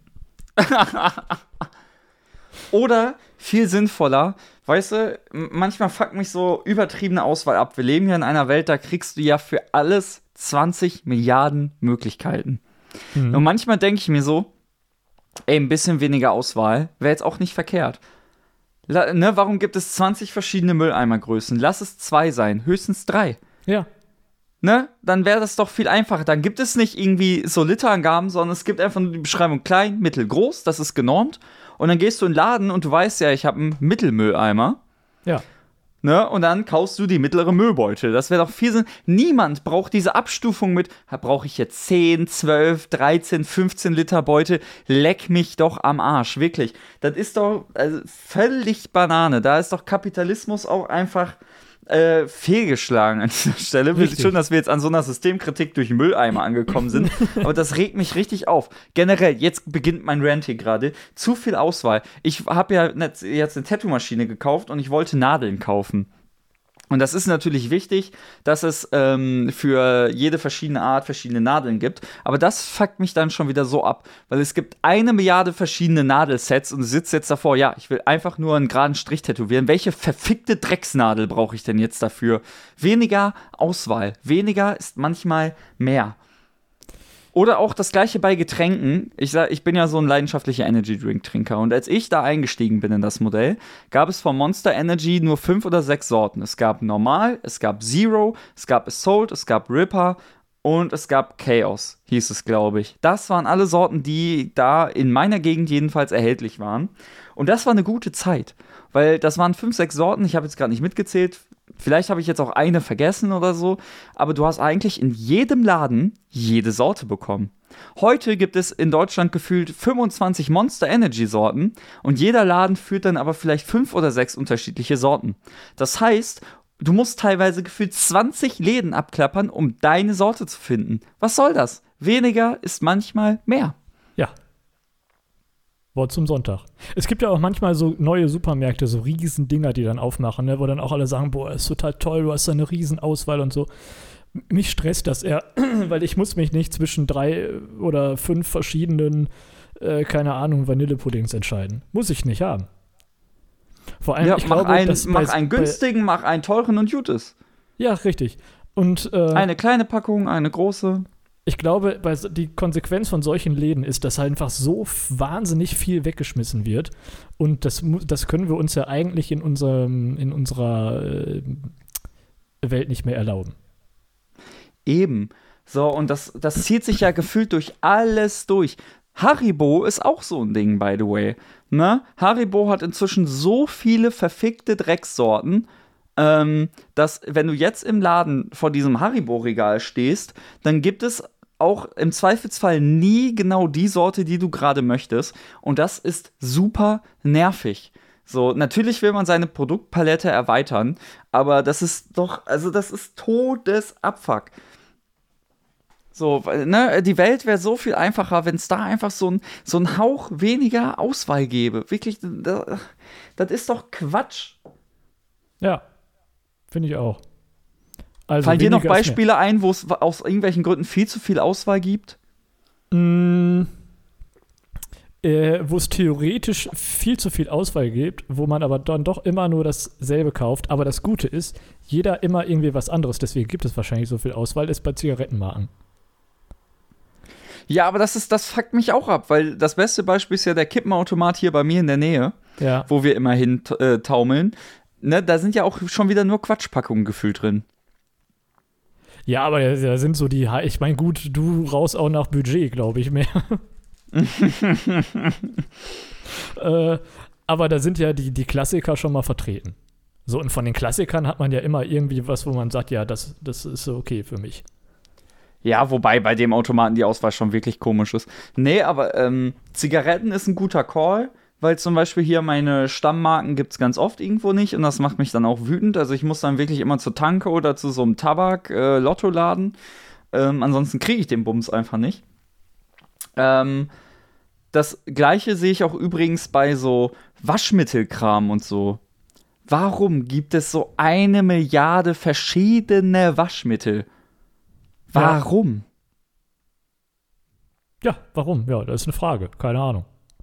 Oder viel sinnvoller, weißt du, m- manchmal fuckt mich so übertriebene Auswahl ab. Wir leben hier in einer Welt, da kriegst du ja für alles zwanzig Milliarden Möglichkeiten. Mhm. Und manchmal denke ich mir so, ey, ein bisschen weniger Auswahl wäre jetzt auch nicht verkehrt. La- ne, warum gibt es zwanzig verschiedene Mülleimergrößen? Lass es zwei sein, höchstens drei. Ja, Ne? Dann wäre das doch viel einfacher. Dann gibt es nicht irgendwie so Literangaben, sondern es gibt einfach nur die Beschreibung klein, mittel, groß, das ist genormt. Und dann gehst du in den Laden und du weißt ja, ich habe einen Mittelmülleimer. ja. Ne? Und dann kaufst du die mittlere Müllbeutel. Das wäre doch viel Sinn. Niemand braucht diese Abstufung mit, brauche ich jetzt zehn, zwölf, dreizehn, fünfzehn Liter Beutel. Leck mich doch am Arsch, wirklich. Das ist doch also, völlig Banane. Da ist doch Kapitalismus auch einfach äh, fehlgeschlagen an dieser Stelle. Richtig. Schön, dass wir jetzt an so einer Systemkritik durch Mülleimer angekommen sind. Aber das regt mich richtig auf. Generell, jetzt beginnt mein Rant hier gerade. Zu viel Auswahl. Ich habe ja net- jetzt eine Tattoo-Maschine gekauft und ich wollte Nadeln kaufen. Und das ist natürlich wichtig, dass es ähm, für jede verschiedene Art verschiedene Nadeln gibt. Aber das fuckt mich dann schon wieder so ab. Weil es gibt eine Milliarde verschiedene Nadelsets und du sitzt jetzt davor, ja, ich will einfach nur einen geraden Strich tätowieren. Welche verfickte Drecksnadel brauche ich denn jetzt dafür? Weniger Auswahl. Weniger ist manchmal mehr. Oder auch das gleiche bei Getränken. Ich sag, ich bin ja so ein leidenschaftlicher Energy-Drink-Trinker. Und als ich da eingestiegen bin in das Modell, gab es von Monster Energy nur fünf oder sechs Sorten. Es gab Normal, es gab Zero, es gab Assault, es gab Ripper und es gab Chaos, hieß es, glaube ich. Das waren alle Sorten, die da in meiner Gegend jedenfalls erhältlich waren. Und das war eine gute Zeit, weil das waren fünf, sechs Sorten. Ich habe jetzt gerade nicht mitgezählt. Vielleicht habe ich jetzt auch eine vergessen oder so, aber du hast eigentlich in jedem Laden jede Sorte bekommen. Heute gibt es in Deutschland gefühlt fünfundzwanzig Monster Energy Sorten und jeder Laden führt dann aber vielleicht fünf oder sechs unterschiedliche Sorten. Das heißt, du musst teilweise gefühlt zwanzig Läden abklappern, um deine Sorte zu finden. Was soll das? Weniger ist manchmal mehr. Ja. Wort zum Sonntag. Es gibt ja auch manchmal so neue Supermärkte, so riesen Dinger, die dann aufmachen, ne, wo dann auch alle sagen, boah, ist total toll, du hast da eine riesen Auswahl und so. Mich stresst das eher, weil ich muss mich nicht zwischen drei oder fünf verschiedenen, äh, keine Ahnung, Vanillepuddings entscheiden. Muss ich nicht haben. Vor allem, Ja, ich mach, glaube, einen, dass mach bei- einen günstigen, mach einen teuren und gut ist. Bei, ja, richtig. Und äh, Eine kleine Packung, eine große. ich glaube, bei, so- die Konsequenz von solchen Läden ist, dass halt einfach so f- wahnsinnig viel weggeschmissen wird. Und das, mu- das können wir uns ja eigentlich in, unserem, in unserer äh, Welt nicht mehr erlauben. Eben. So, und das, das zieht sich ja gefühlt durch alles durch. Haribo ist auch so ein Ding, by the way. Ne? Haribo hat inzwischen so viele verfickte Dreckssorten, ähm, dass, wenn du jetzt im Laden vor diesem Haribo-Regal stehst, dann gibt es auch im Zweifelsfall nie genau die Sorte, die du gerade möchtest. Und das ist super nervig. So, natürlich will man seine Produktpalette erweitern, aber das ist doch, also das ist Todesabfuck. So, weil, ne, die Welt wäre so viel einfacher, wenn es da einfach so ein, so ein Hauch weniger Auswahl gäbe. Wirklich, das, das ist doch Quatsch. Ja, finde ich auch. Also Fallen dir noch weniger ist Beispiele ein, wo es aus irgendwelchen Gründen viel zu viel Auswahl gibt? mehr. Mm, äh, wo es theoretisch viel zu viel Auswahl gibt, wo man aber dann doch immer nur dasselbe kauft. Aber das Gute ist, jeder immer irgendwie was anderes. Deswegen gibt es wahrscheinlich so viel Auswahl, ist bei Zigarettenmarken. Ja, aber das ist, das fuckt mich auch ab, weil das beste Beispiel ist ja der Kippenautomat hier bei mir in der Nähe, Ja. wo wir immer hin äh, taumeln. Ne, da sind ja auch schon wieder nur Quatschpackungen gefühlt drin. Ja, aber da da sind so die, ich meine, gut, du raus auch nach Budget, glaube ich, mehr. äh, aber da sind ja die, die Klassiker schon mal vertreten. So, und von den Klassikern hat man ja immer irgendwie was, wo man sagt, ja, das, das ist so okay für mich. Ja, wobei bei dem Automaten die Auswahl schon wirklich komisch ist. Nee, aber ähm, Zigaretten ist ein guter Call, weil zum Beispiel hier meine Stammmarken gibt es ganz oft irgendwo nicht und das macht mich dann auch wütend. Also ich muss dann wirklich immer zur Tanke oder zu so einem Tabak-Lottoladen. Ähm, ansonsten kriege ich den Bums einfach nicht. Ähm, das Gleiche sehe ich auch übrigens bei so Waschmittelkram und so. Warum gibt es so eine Milliarde verschiedene Waschmittel? Warum? Ja, warum? Ja, das ist eine Frage. Keine Ahnung.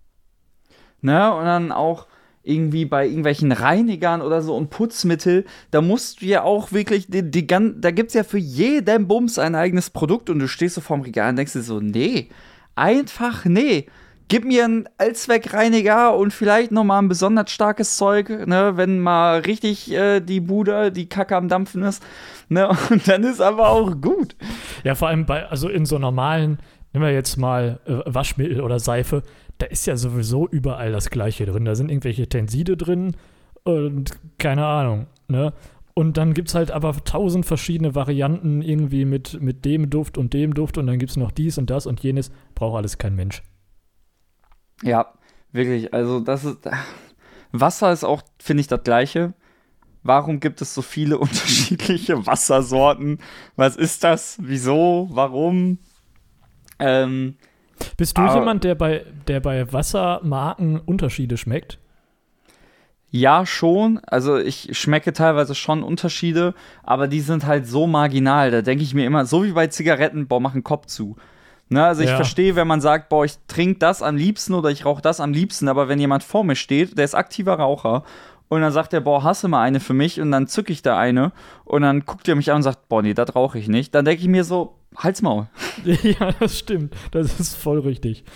Ne? Und dann auch irgendwie bei irgendwelchen Reinigern oder so und Putzmittel, da musst du ja auch wirklich, die, die, da gibt es ja für jeden Bums ein eigenes Produkt und du stehst so vorm Regal und denkst dir so, nee, einfach nee. Gib mir einen Allzweckreiniger und vielleicht noch mal ein besonders starkes Zeug, ne, wenn mal richtig äh, die Bude, die Kacke am Dampfen ist, ne, und dann ist aber auch gut. Ja, vor allem bei, also in so normalen, nehmen wir jetzt mal äh, Waschmittel oder Seife, da ist ja sowieso überall das Gleiche drin. Da sind irgendwelche Tenside drin und keine Ahnung, ne? Und dann gibt es halt aber tausend verschiedene Varianten irgendwie mit, mit dem Duft und dem Duft und dann gibt es noch dies und das und jenes. Braucht alles kein Mensch. Ja, wirklich, also das ist, Wasser ist auch, finde ich, das Gleiche. Warum gibt es so viele unterschiedliche Wassersorten? Was ist das? Wieso? Warum? Ähm, Bist du aber, jemand, der bei, der bei Wassermarken Unterschiede schmeckt? Ja, schon. Also ich schmecke teilweise schon Unterschiede, aber die sind halt so marginal. Da denke ich mir immer, so wie bei Zigaretten, boah, mach einen Kopf zu. Ne, also ich Ja. verstehe, wenn man sagt, boah, ich trinke das am liebsten oder ich rauche das am liebsten, aber wenn jemand vor mir steht, der ist aktiver Raucher und dann sagt er, boah, hasse mal eine für mich und dann zücke ich da eine und dann guckt er mich an und sagt, boah, nee, das rauche ich nicht. Dann denke ich mir so, halt's Maul. Ja, das stimmt. Das ist voll richtig.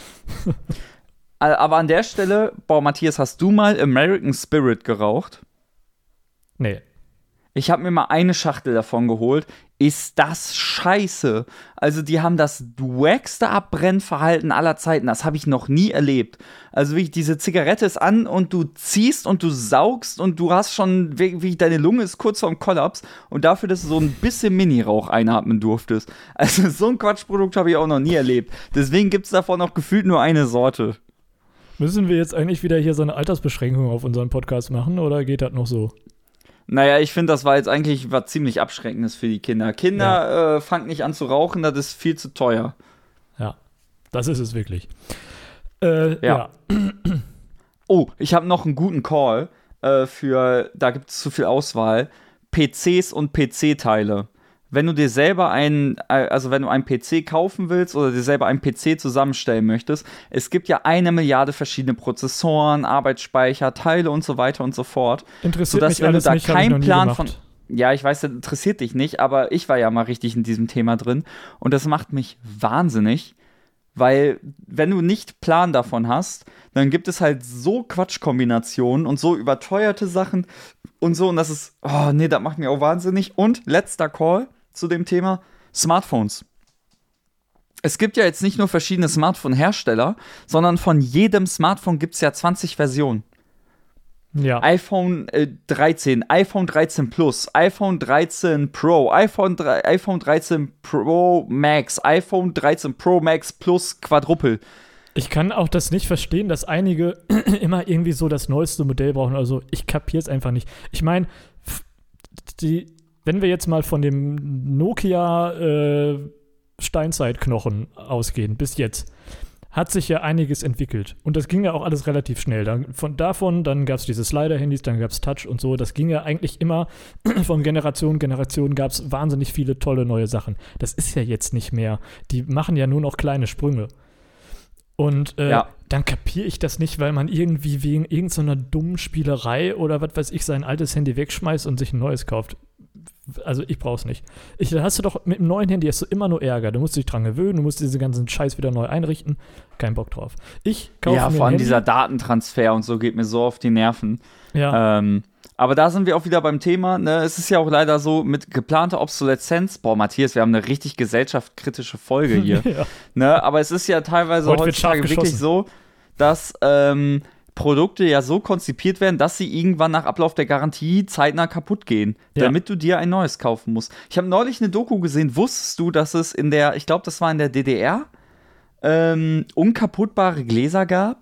Aber an der Stelle, boah, Matthias, hast du mal American Spirit geraucht? Nee. Ich habe mir mal eine Schachtel davon geholt. Ist das scheiße? Also die haben das wackste Abbrennverhalten aller Zeiten. Das habe ich noch nie erlebt. Also wie diese Zigarette ist an und du ziehst und du saugst und du hast schon, wie, wie deine Lunge ist kurz vorm Kollaps und dafür, dass du so ein bisschen Mini-Rauch einatmen durftest. Also so ein Quatschprodukt habe ich auch noch nie erlebt. Deswegen gibt es davon auch gefühlt nur eine Sorte. Müssen wir jetzt eigentlich wieder hier so eine Altersbeschränkung auf unseren Podcast machen oder geht das noch so? Naja, ich finde, das war jetzt eigentlich was ziemlich Abschreckendes für die Kinder. Kinder, ja. äh, fangt nicht an zu rauchen, das ist viel zu teuer. Ja, das ist es wirklich. Äh, ja. ja. Oh, ich habe noch einen guten Call äh, für, da gibt es zu viel Auswahl, P Cs und P C-Teile. Wenn du dir selber einen, also wenn du einen P C kaufen willst oder dir selber einen P C zusammenstellen möchtest, es gibt ja eine Milliarde verschiedene Prozessoren, Arbeitsspeicher, Teile und so weiter und so fort. Interessiert sodass, mich wenn alles du da nicht, hab ich noch keinen nie Plan gemacht. von. Ja, ich weiß, das interessiert dich nicht, aber ich war ja mal richtig in diesem Thema drin und das macht mich wahnsinnig, weil wenn du nicht Plan davon hast, dann gibt es halt so Quatschkombinationen und so überteuerte Sachen und so und das ist, oh nee, das macht mich auch wahnsinnig. Und letzter Call zu dem Thema Smartphones. Es gibt ja jetzt nicht nur verschiedene Smartphone-Hersteller, sondern von jedem Smartphone gibt es ja zwanzig Versionen. Ja. iPhone äh, dreizehn, iPhone dreizehn Plus, iPhone dreizehn Pro, iPhone, drei, iPhone dreizehn Pro Max, iPhone dreizehn Pro Max Plus Quadruple. Ich kann auch das nicht verstehen, dass einige immer irgendwie so das neueste Modell brauchen. Also ich kapiere es einfach nicht. Ich meine, die, wenn wir jetzt mal von dem Nokia äh, Steinzeitknochen ausgehen, bis jetzt, hat sich ja einiges entwickelt. Und das ging ja auch alles relativ schnell. Dann, von davon, dann gab es diese Slider-Handys, dann gab es Touch und so. Das ging ja eigentlich immer von Generation zu Generation, gab es wahnsinnig viele tolle neue Sachen. Das ist ja jetzt nicht mehr. Die machen ja nur noch kleine Sprünge. Und äh, Ja. dann kapiere ich das nicht, weil man irgendwie wegen irgendeiner dummen Spielerei oder was weiß ich sein altes Handy wegschmeißt und sich ein neues kauft. Also ich brauch's nicht. Ich, da hast du doch mit dem neuen Handy hast du immer nur Ärger. Du musst dich dran gewöhnen, du musst diesen ganzen Scheiß wieder neu einrichten. Kein Bock drauf. Ich kaufe Ja, mir vor ein allem Handy. dieser Datentransfer und so geht mir so auf die Nerven. Ja, Ähm, aber da sind wir auch wieder beim Thema. Ne? Es ist ja auch leider so mit geplanter Obsoleszenz. Boah, Matthias, wir haben eine richtig gesellschaftskritische Folge hier. ja. Ne? Aber es ist ja teilweise Heute wird heutzutage scharf wirklich geschossen. so, dass ähm, Produkte ja so konzipiert werden, dass sie irgendwann nach Ablauf der Garantie zeitnah kaputt gehen, Ja. damit du dir ein neues kaufen musst. Ich habe neulich eine Doku gesehen. Wusstest du, dass es in der, ich glaube, das war in der D D R, ähm, unkaputtbare Gläser gab?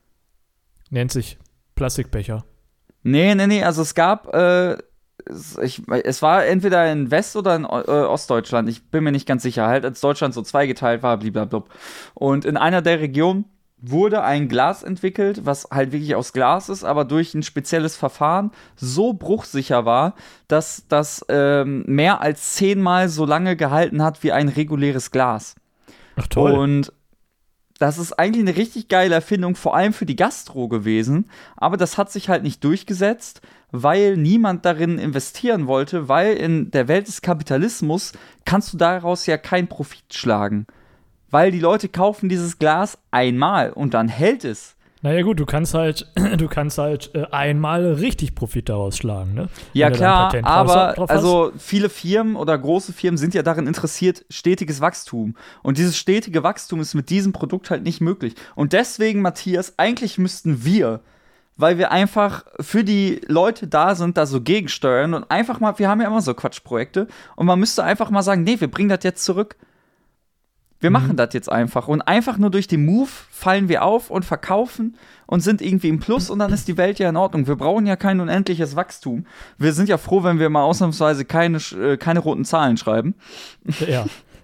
Nennt sich Plastikbecher. Nee, nee, nee, also es gab, äh, es, ich, es war entweder in West- oder in äh, Ostdeutschland, ich bin mir nicht ganz sicher, halt als Deutschland so zweigeteilt war, blablabla. Und in einer der Regionen wurde ein Glas entwickelt, was halt wirklich aus Glas ist, aber durch ein spezielles Verfahren so bruchsicher war, dass das ähm, mehr als zehnmal so lange gehalten hat wie ein reguläres Glas. Ach toll. Und das ist eigentlich eine richtig geile Erfindung, vor allem für die Gastro gewesen. Aber das hat sich halt nicht durchgesetzt, weil niemand darin investieren wollte, weil in der Welt des Kapitalismus kannst du daraus ja keinen Profit schlagen. Weil die Leute kaufen dieses Glas einmal und dann hält es. Naja gut, du kannst halt, du kannst halt äh, einmal richtig Profit daraus schlagen, ne? Ja Wenn du da ein klar, Patent drauf- aber drauf hast. also viele Firmen oder große Firmen sind ja darin interessiert, stetiges Wachstum. Und dieses stetige Wachstum ist mit diesem Produkt halt nicht möglich. Und deswegen, Matthias, eigentlich müssten wir, weil wir einfach für die Leute da sind, da so gegensteuern und einfach mal, wir haben ja immer so Quatschprojekte und man müsste einfach mal sagen, nee, wir bringen das jetzt zurück. Wir machen Mhm. das jetzt einfach. Und einfach nur durch den Move fallen wir auf und verkaufen und sind irgendwie im Plus und dann ist die Welt ja in Ordnung. Wir brauchen ja kein unendliches Wachstum. Wir sind ja froh, wenn wir mal ausnahmsweise keine, äh, keine roten Zahlen schreiben. Ja.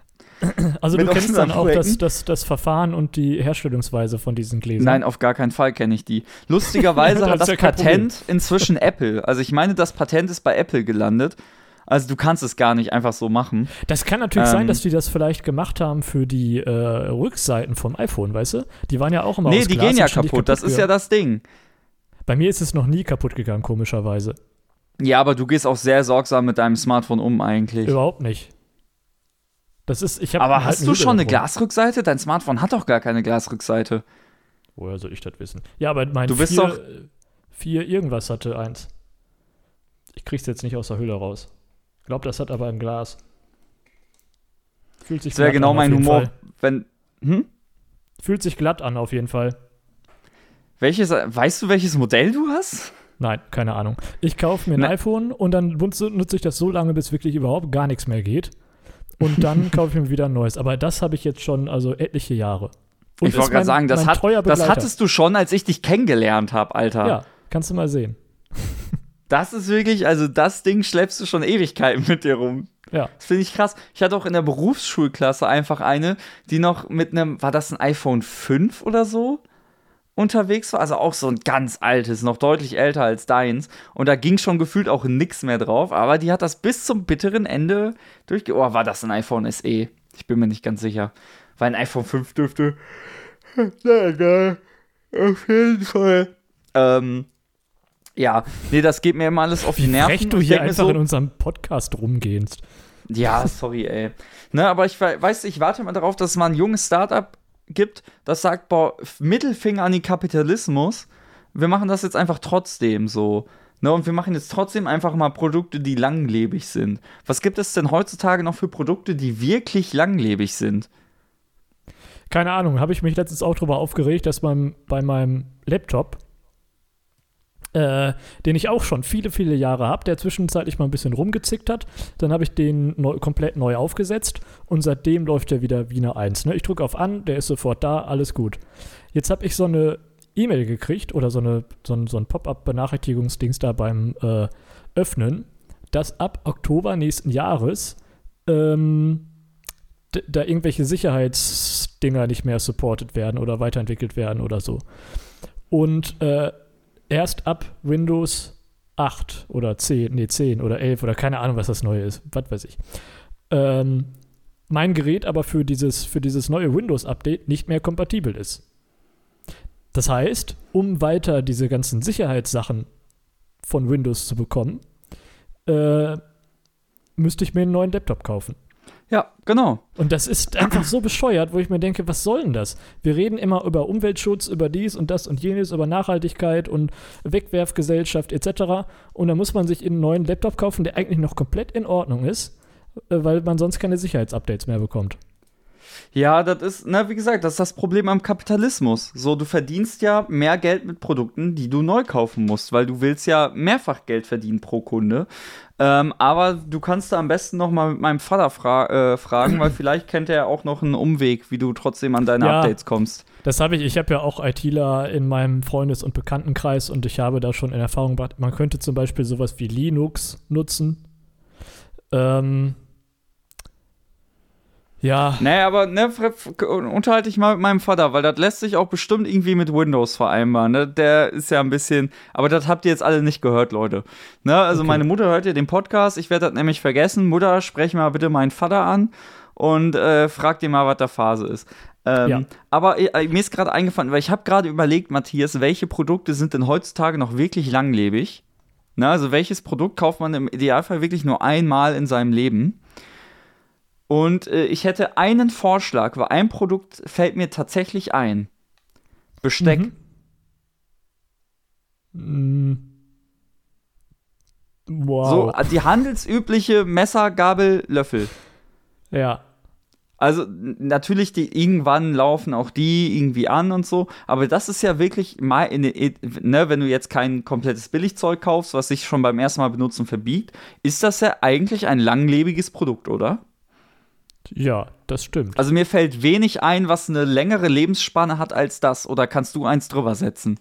Also Mit du kennst unseren dann auch das, Projekten? das, das Verfahren und die Herstellungsweise von diesen Gläsern. Nein, auf gar keinen Fall kenne ich die. Lustigerweise Das hat ist das ja kein Patent inzwischen Apple. Also ich meine, das Patent ist bei Apple gelandet. Also du kannst es gar nicht einfach so machen. Das kann natürlich Ähm. sein, dass die das vielleicht gemacht haben für die äh, Rückseiten vom iPhone, weißt du? Die waren ja auch immer Nee, aus die Glas gehen ja und ständig kaputt. Das ist ja gegangen. das Ding. Bei mir ist es noch nie kaputt gegangen, komischerweise. Ja, aber du gehst auch sehr sorgsam mit deinem Smartphone um eigentlich. Überhaupt nicht. Das ist, ich hab Aber halt hast einen du Hügel schon eine davor. Glasrückseite? Dein Smartphone hat doch gar keine Glasrückseite. Woher soll ich das wissen? Ja, aber mein Du bist vier, doch- vier irgendwas hatte eins. Ich krieg's jetzt nicht aus der Hülle raus. Ich glaube, das hat aber ein Glas. Fühlt sich Das wäre glatt genau an, auf mein jeden Humor. Fall. Wenn. Hm? Fühlt sich glatt an, auf jeden Fall. Welches, weißt du, welches Modell du hast? Nein, keine Ahnung. Ich kaufe mir ein Ne- iPhone und dann nutze, nutze ich das so lange, bis wirklich überhaupt gar nichts mehr geht. Und dann kaufe ich mir wieder ein neues. Aber das habe ich jetzt schon, also etliche Jahre. Und Ich ist wollte gerade mein- sagen, das, mein hat, treuer das Begleiter. hattest du schon, als ich dich kennengelernt habe, Alter. Ja, kannst du mal sehen. Das ist wirklich, also das Ding schleppst du schon Ewigkeiten mit dir rum. Ja. Das finde ich krass. Ich hatte auch in der Berufsschulklasse einfach eine, die noch mit einem, war das ein iPhone fünf oder so, unterwegs war? Also auch so ein ganz altes, noch deutlich älter als deins. Und da ging schon gefühlt auch nix mehr drauf. Aber die hat das bis zum bitteren Ende durchge... Oh, war das ein iPhone S E? Ich bin mir nicht ganz sicher. Weil ein iPhone fünf dürfte... Na egal. Auf jeden Fall. Ähm... Ja, nee, das geht mir immer alles auf die Wie Nerven. frech du Ich hier denk mir einfach so, in unserem Podcast rumgehst. ja, sorry, ey. Ne, aber ich we- weiß, ich warte mal darauf, dass es mal ein junges Startup gibt, das sagt, boah, Mittelfinger an den Kapitalismus. Wir machen das jetzt einfach trotzdem so. Ne, und wir machen jetzt trotzdem einfach mal Produkte, die langlebig sind. Was gibt es denn heutzutage noch für Produkte, die wirklich langlebig sind? Keine Ahnung, habe ich mich letztens auch drüber aufgeregt, dass beim, bei meinem Laptop äh, den ich auch schon viele, viele Jahre habe, der zwischenzeitlich mal ein bisschen rumgezickt hat. Dann habe ich den neu, komplett neu aufgesetzt und seitdem läuft der wieder wie eine eins. Ne? Ich drücke auf an, der ist sofort da, alles gut. Jetzt habe ich so eine E-Mail gekriegt oder so, eine, so ein, so ein Pop-up-Benachrichtigungsdings da beim äh, Öffnen, dass ab Oktober nächsten Jahres ähm, d- da irgendwelche Sicherheitsdinger nicht mehr supported werden oder weiterentwickelt werden oder so. Und äh, erst ab Windows acht oder zehn, nee zehn oder elf oder keine Ahnung, was das neue ist, was weiß ich. Ähm, mein Gerät aber für dieses, für dieses neue Windows-Update nicht mehr kompatibel ist. Das heißt, um weiter diese ganzen Sicherheitssachen von Windows zu bekommen, äh, müsste ich mir einen neuen Laptop kaufen. Ja, genau. Und das ist einfach so bescheuert, wo ich mir denke, was soll denn das? Wir reden immer über Umweltschutz, über dies und das und jenes, über Nachhaltigkeit und Wegwerfgesellschaft et cetera. Und dann muss man sich einen neuen Laptop kaufen, der eigentlich noch komplett in Ordnung ist, äh, weil man sonst keine Sicherheitsupdates mehr bekommt. Ja, das ist, na, wie gesagt, das ist das Problem am Kapitalismus. So, du verdienst ja mehr Geld mit Produkten, die du neu kaufen musst, weil du willst ja mehrfach Geld verdienen pro Kunde. Ähm, aber du kannst da am besten noch mal mit meinem Vater fra- äh, fragen, weil vielleicht kennt er ja auch noch einen Umweg, wie du trotzdem an deine Ja, Updates kommst. Das habe ich. Ich habe ja auch ITler in meinem Freundes- und Bekanntenkreis und ich habe da schon in Erfahrung gebracht, man könnte zum Beispiel sowas wie Linux nutzen. Ähm, ja. Nee, aber ne, f- f- unterhalte ich mal mit meinem Vater, weil das lässt sich auch bestimmt irgendwie mit Windows vereinbaren. Ne? Der ist ja ein bisschen, aber das habt ihr jetzt alle nicht gehört, Leute. Ne? Also Okay. meine Mutter hört ja den Podcast, ich werde das nämlich vergessen. Mutter, sprech mal bitte meinen Vater an und äh, frag ihn mal, was da Phase ist. Ähm, Ja. Aber äh, mir ist gerade eingefallen, weil ich habe gerade überlegt, Matthias, welche Produkte sind denn heutzutage noch wirklich langlebig? Na, also welches Produkt kauft man im Idealfall wirklich nur einmal in seinem Leben? Und äh, ich hätte einen Vorschlag, weil ein Produkt fällt mir tatsächlich ein. Besteck. Mhm. Mm. Wow. So, äh, die handelsübliche Messer, Gabel, Löffel. Ja. Also n- natürlich, die irgendwann laufen auch die irgendwie an und so, aber das ist ja wirklich mal in, in, ne, wenn du jetzt kein komplettes Billigzeug kaufst, was sich schon beim ersten Mal benutzen verbiegt, ist das ja eigentlich ein langlebiges Produkt, oder? Ja, das stimmt. Also mir fällt wenig ein, was eine längere Lebensspanne hat als das, oder kannst du eins drüber setzen?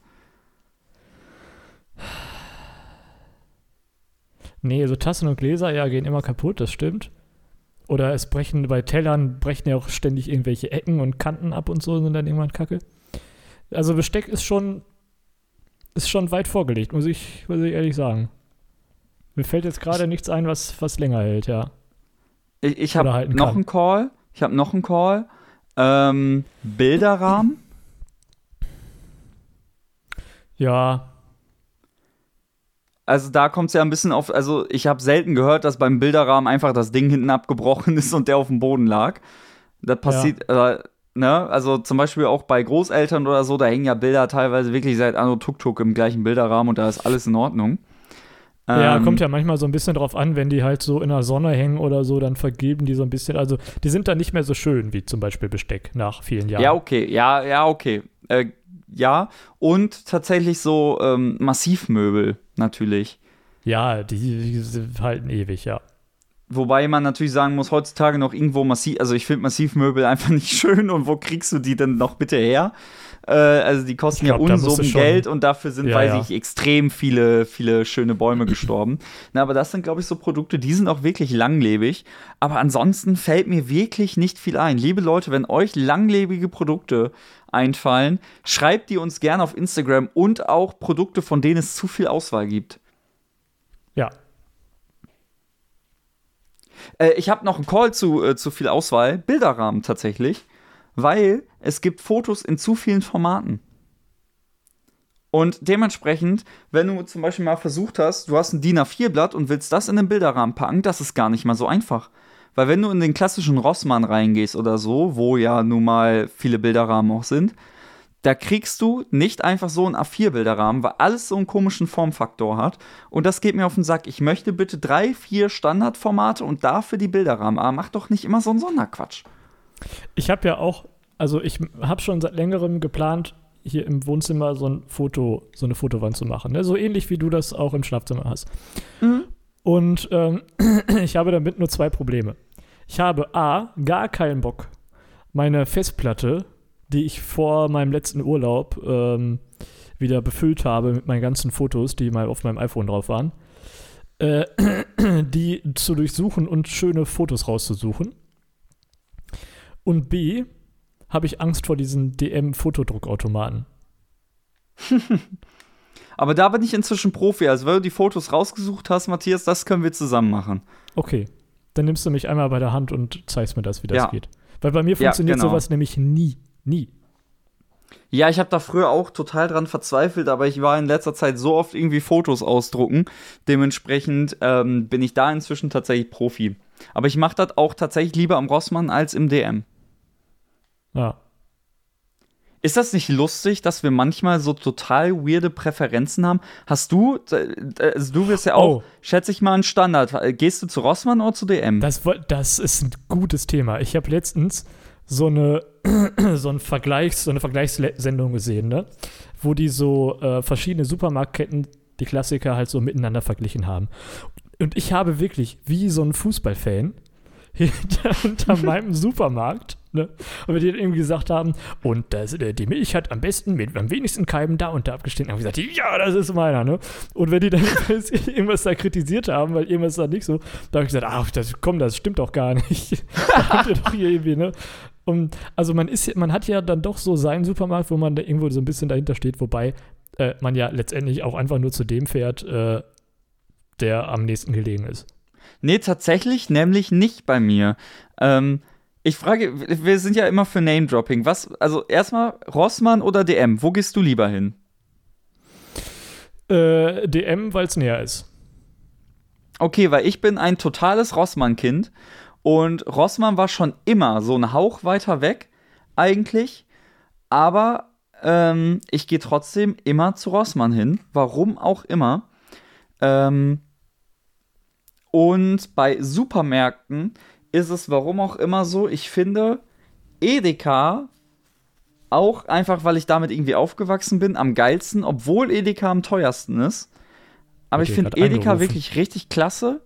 Nee, so Tassen und Gläser, ja, gehen immer kaputt, das stimmt. Oder es brechen, bei Tellern brechen ja auch ständig irgendwelche Ecken und Kanten ab und so, sind dann irgendwann kacke. Also Besteck ist schon, ist schon weit vorgelegt, muss ich, muss ich ehrlich sagen. Mir fällt jetzt gerade nichts ein, was, was länger hält, ja. Ich, ich Oder habe halten noch kann. einen Call. Ich habe noch einen Call. Ähm, Bilderrahmen. Ja, Also da kommt es ja ein bisschen auf, also ich habe selten gehört, dass beim Bilderrahmen einfach das Ding hinten abgebrochen ist und der auf dem Boden lag. Das passiert, äh, ne, also zum Beispiel auch bei Großeltern oder so, da hängen ja Bilder teilweise wirklich seit Anno Tuk-Tuk im gleichen Bilderrahmen und da ist alles in Ordnung. ja, Ähm, kommt ja manchmal so ein bisschen drauf an, wenn die halt so in der Sonne hängen oder so, dann vergeben die so ein bisschen, also die sind dann nicht mehr so schön wie zum Beispiel Besteck nach vielen Jahren. Ja, okay, ja, ja, okay. Äh, ja, und tatsächlich so ähm, Massivmöbel natürlich. Ja, die, die halten ewig, ja. Wobei man natürlich sagen muss, heutzutage noch irgendwo massiv, also ich finde Massivmöbel einfach nicht schön und wo kriegst du die denn noch bitte her? Äh, also die kosten Ich glaub, ja da musst du Unsummen schon- Geld und dafür sind, Ja, weiß ja. ich, extrem viele, viele schöne Bäume gestorben. Na, aber das sind, glaube ich, so Produkte, die sind auch wirklich langlebig. Aber ansonsten fällt mir wirklich nicht viel ein. Liebe Leute, wenn euch langlebige Produkte einfallen, schreibt die uns gerne auf Instagram und auch Produkte, von denen es zu viel Auswahl gibt. Ja. Äh, ich habe noch einen Call zu, äh, zu viel Auswahl. Bilderrahmen tatsächlich. Weil es gibt Fotos in zu vielen Formaten. Und dementsprechend, wenn du zum Beispiel mal versucht hast, du hast ein D I N A vier Blatt und willst das in den Bilderrahmen packen, das ist gar nicht mal so einfach. Weil wenn du in den klassischen Rossmann reingehst oder so, wo ja nun mal viele Bilderrahmen auch sind, da kriegst du nicht einfach so einen A vier Bilderrahmen, weil alles so einen komischen Formfaktor hat. Und das geht mir auf den Sack. Ich möchte bitte drei, vier Standardformate und dafür die Bilderrahmen. Aber mach doch nicht immer so einen Sonderquatsch. Ich habe ja auch, also ich habe schon seit längerem geplant, hier im Wohnzimmer so ein Foto, so eine Fotowand zu machen. Ne? So ähnlich wie du das auch im Schlafzimmer hast. Mhm. Und ähm, ich habe damit nur zwei Probleme. Ich habe A, gar keinen Bock, meine Festplatte, die ich vor meinem letzten Urlaub ähm, wieder befüllt habe mit meinen ganzen Fotos, die mal auf meinem iPhone drauf waren, äh, die zu durchsuchen und schöne Fotos rauszusuchen. Und B, habe ich Angst vor diesen D M-Fotodruckautomaten. Aber da bin ich inzwischen Profi. Also, wenn du die Fotos rausgesucht hast, Matthias, das können wir zusammen machen. Okay, dann nimmst du mich einmal bei der Hand und zeigst mir das, wie das Ja. geht. Weil bei mir funktioniert Ja, genau. sowas nämlich nie. Nie. Ja, ich habe da früher auch total dran verzweifelt, aber ich war in letzter Zeit so oft irgendwie Fotos ausdrucken. Dementsprechend ähm, bin ich da inzwischen tatsächlich Profi. Aber ich mache das auch tatsächlich lieber am Rossmann als im D M. Ja. Ist das nicht lustig, dass wir manchmal so total weirde Präferenzen haben? Hast du, äh, also du wirst ja auch, Oh. schätze ich mal, einen Standard. Gehst du zu Rossmann oder zu D M? Das, woll- das ist ein gutes Thema. Ich habe letztens so eine, so, ein Vergleichs-, so eine Vergleichssendung gesehen, ne? Wo die so äh, verschiedene Supermarktketten, die Klassiker, halt so miteinander verglichen haben. Und ich habe wirklich, wie so ein Fußballfan, hinter, hinter meinem Supermarkt, ne? Und wir die irgendwie gesagt haben, und das, äh, die Milch hat am besten mit am wenigsten Keimen da und da abgestimmt. Haben gesagt, ja, das ist meiner, ne? Und wenn die dann irgendwas da kritisiert haben, weil irgendwas da nicht so, da habe ich gesagt, ach, das, komm, das stimmt doch gar nicht. Das stimmt ja doch hier irgendwie, ne? Und also man ist, man hat ja dann doch so seinen Supermarkt, wo man da irgendwo so ein bisschen dahinter steht, wobei äh, man ja letztendlich auch einfach nur zu dem fährt, äh, der am nächsten gelegen ist. Nee, tatsächlich, nämlich nicht bei mir. Ähm, ich frage, wir sind ja immer für Name-Dropping. Was, also erstmal Rossmann oder D M? Wo gehst du lieber hin? Äh, D M, weil es näher ist. Okay, weil ich bin ein totales Rossmann-Kind und Rossmann war schon immer so ein Hauch weiter weg, eigentlich. Aber ähm, ich gehe trotzdem immer zu Rossmann hin. Warum auch immer. Ähm, und bei Supermärkten ist es warum auch immer so, ich finde Edeka auch einfach, weil ich damit irgendwie aufgewachsen bin, am geilsten, obwohl Edeka am teuersten ist. Aber Wird ich dir finde grad Edeka angerufen. wirklich richtig klasse.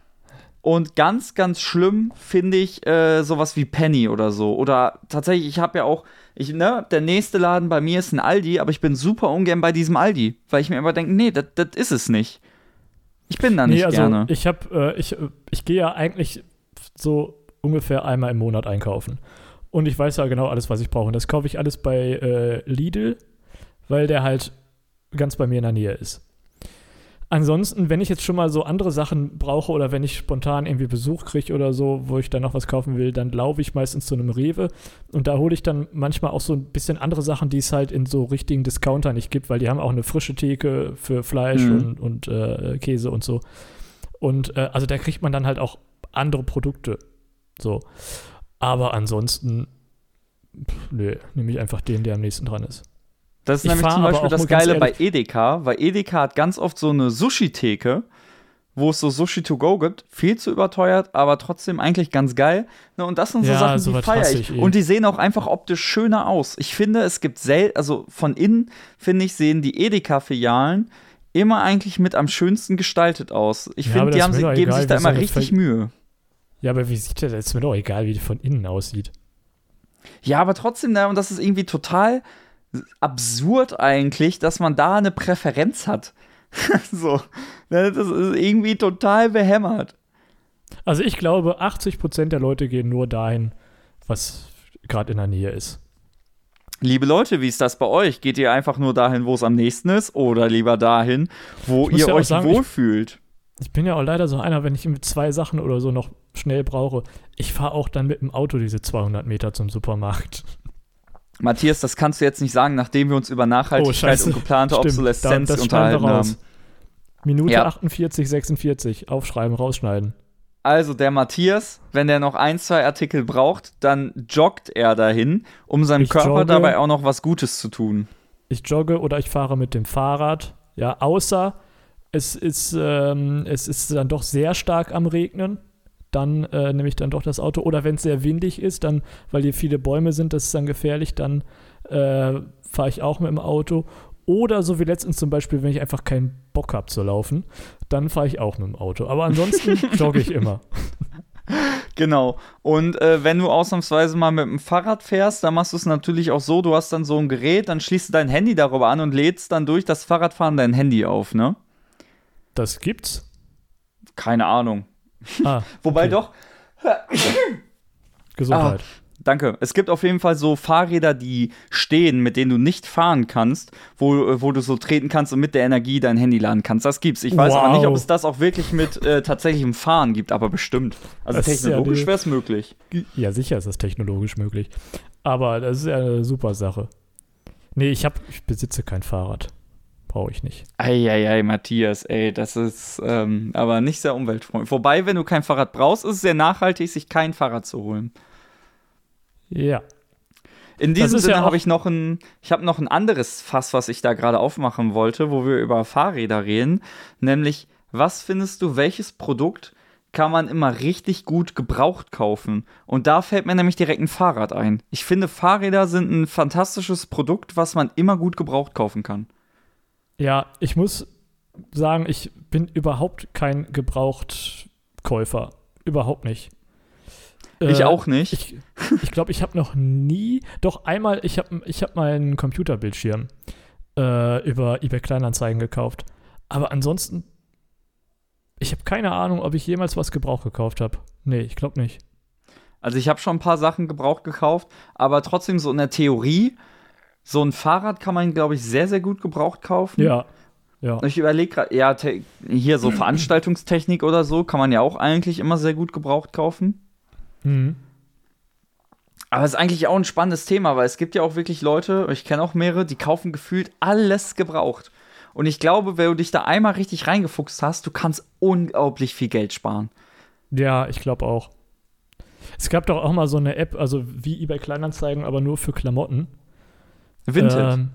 Und ganz, ganz schlimm finde ich äh, sowas wie Penny oder so. Oder tatsächlich, ich habe ja auch, ich, ne, der nächste Laden bei mir ist ein Aldi, aber ich bin super ungern bei diesem Aldi, weil ich mir immer denke, nee, das ist es nicht. Ich bin da nicht Nee, also gerne. ich habe, äh, ich, äh, ich gehe ja eigentlich so ungefähr einmal im Monat einkaufen. Und ich weiß ja genau alles, was ich brauche. Und das kaufe ich alles bei äh, Lidl, weil der halt ganz bei mir in der Nähe ist. Ansonsten, wenn ich jetzt schon mal so andere Sachen brauche oder wenn ich spontan irgendwie Besuch kriege oder so, wo ich dann noch was kaufen will, dann laufe ich meistens zu einem Rewe und da hole ich dann manchmal auch so ein bisschen andere Sachen, die es halt in so richtigen Discounter nicht gibt, weil die haben auch eine frische Theke für Fleisch Mhm. und, und äh, Käse und so. Und äh, also da kriegt man dann halt auch andere Produkte. So. Aber ansonsten, pff, nö, nehme ich einfach den, der am nächsten dran ist. Das ist Ich nämlich fahr zum aber Beispiel auch das mal ganz Geile bei ehrlich- Edeka, weil Edeka hat ganz oft so eine Sushi-Theke, wo es so Sushi to go gibt. Viel zu überteuert, aber trotzdem eigentlich ganz geil. Ne, und das sind so Ja, Sachen, die sowas feiere hasse ich. ich eh. Und die sehen auch einfach optisch schöner aus. Ich finde, es gibt selten, also von innen, finde ich, sehen die Edeka-Filialen immer eigentlich mit am schönsten gestaltet aus. Ich Ja, finde, aber die das haben ist sich, mir doch geben egal, sich da wie immer so eine richtig Ver- Mühe. Ja, aber wie sieht der? Das ist mir doch egal, wie der von innen aussieht. Ja, aber trotzdem, ne, und das ist irgendwie total absurd eigentlich, dass man da eine Präferenz hat. So, ne, das ist irgendwie total behämmert. Also ich glaube, achtzig Prozent der Leute gehen nur dahin, was gerade in der Nähe ist. Liebe Leute, wie ist das bei euch? Geht ihr einfach nur dahin, wo es am nächsten ist, oder lieber dahin, wo Ich muss ihr ja auch euch sagen, ich- wohlfühlt? Ich bin ja auch leider so einer, wenn ich mit zwei Sachen oder so noch schnell brauche. Ich fahre auch dann mit dem Auto diese zweihundert Meter zum Supermarkt. Matthias, das kannst du jetzt nicht sagen, nachdem wir uns über Nachhaltigkeit Oh, Scheiße. und geplante Stimmt, Obsoleszenz da- das schneiden unterhalten wir raus. haben. Minute Ja. achtundvierzig, sechsundvierzig. Aufschreiben, rausschneiden. Also der Matthias, wenn der noch ein, zwei Artikel braucht, dann joggt er dahin, um seinem Ich Körper jogge. dabei auch noch was Gutes zu tun. Ich jogge oder ich fahre mit dem Fahrrad. Ja, außer es ist, ähm, es ist dann doch sehr stark am Regnen. Dann äh, nehme ich dann doch das Auto. Oder wenn es sehr windig ist, dann, weil hier viele Bäume sind, das ist dann gefährlich, dann äh, fahre ich auch mit dem Auto. Oder so wie letztens zum Beispiel, wenn ich einfach keinen Bock habe zu laufen, dann fahre ich auch mit dem Auto. Aber ansonsten jogge ich immer. Genau. Und äh, wenn du ausnahmsweise mal mit dem Fahrrad fährst, dann machst du es natürlich auch so, du hast dann so ein Gerät, dann schließt du dein Handy darüber an und lädst dann durch das Fahrradfahren dein Handy auf, ne? Das gibt's? Keine Ahnung. Ah, Wobei okay. doch, Gesundheit. Ah, danke. Es gibt auf jeden Fall so Fahrräder, die stehen, mit denen du nicht fahren kannst, wo, wo du so treten kannst und mit der Energie dein Handy laden kannst. Das gibt's. Ich weiß Wow. aber nicht, ob es das auch wirklich mit äh, tatsächlichem Fahren gibt, aber bestimmt. Also Das ist ja technologisch die- wäre es möglich. Ja, sicher ist das technologisch möglich. Aber das ist ja eine super Sache. Nee, ich, hab, ich besitze kein Fahrrad. Brauche ich nicht. Eieiei, Matthias, ey, das ist ähm, aber nicht sehr umweltfreundlich. Wobei, wenn du kein Fahrrad brauchst, ist es sehr nachhaltig, sich kein Fahrrad zu holen. Ja. In Das diesem ist Sinne ja auch- habe ich noch ein, ich habe noch ein anderes Fass, was ich da gerade aufmachen wollte, wo wir über Fahrräder reden. Nämlich, was findest du, welches Produkt kann man immer richtig gut gebraucht kaufen? Und da fällt mir nämlich direkt ein Fahrrad ein. Ich finde, Fahrräder sind ein fantastisches Produkt, was man immer gut gebraucht kaufen kann. Ja, ich muss sagen, ich bin überhaupt kein Gebrauchtkäufer. Überhaupt nicht. Ich Äh, auch nicht. Ich glaube, ich, glaub, ich habe noch nie, doch einmal, ich habe ich hab mal einen Computerbildschirm äh, über eBay Kleinanzeigen gekauft. Aber ansonsten, ich habe keine Ahnung, ob ich jemals was Gebrauch gekauft habe. Nee, ich glaube nicht. Also ich habe schon ein paar Sachen gebraucht gekauft, aber trotzdem so in der Theorie, so ein Fahrrad kann man, glaube ich, sehr, sehr gut gebraucht kaufen. Ja, ja. Ich überlege gerade, ja, te- hier so Veranstaltungstechnik oder so kann man ja auch eigentlich immer sehr gut gebraucht kaufen. Mhm. Aber es ist eigentlich auch ein spannendes Thema, weil es gibt ja auch wirklich Leute, ich kenne auch mehrere, die kaufen gefühlt alles gebraucht. Und ich glaube, wenn du dich da einmal richtig reingefuchst hast, du kannst unglaublich viel Geld sparen. Ja, ich glaube auch. Es gab doch auch mal so eine App, also wie eBay Kleinanzeigen, aber nur für Klamotten. Vinted. Ähm,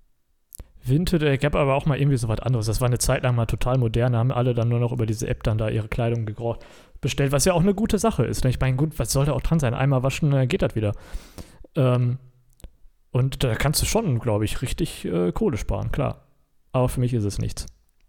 Vinted, äh, gab aber auch mal irgendwie so was anderes. Das war eine Zeit lang mal total modern. Da haben alle dann nur noch über diese App dann da ihre Kleidung gebraucht, bestellt, was ja auch eine gute Sache ist. Ne? Ich meine, gut, was soll da auch dran sein? Einmal waschen, dann geht das wieder. Ähm, und da kannst du schon, glaube ich, richtig äh, Kohle sparen, klar. Aber für mich ist es nichts.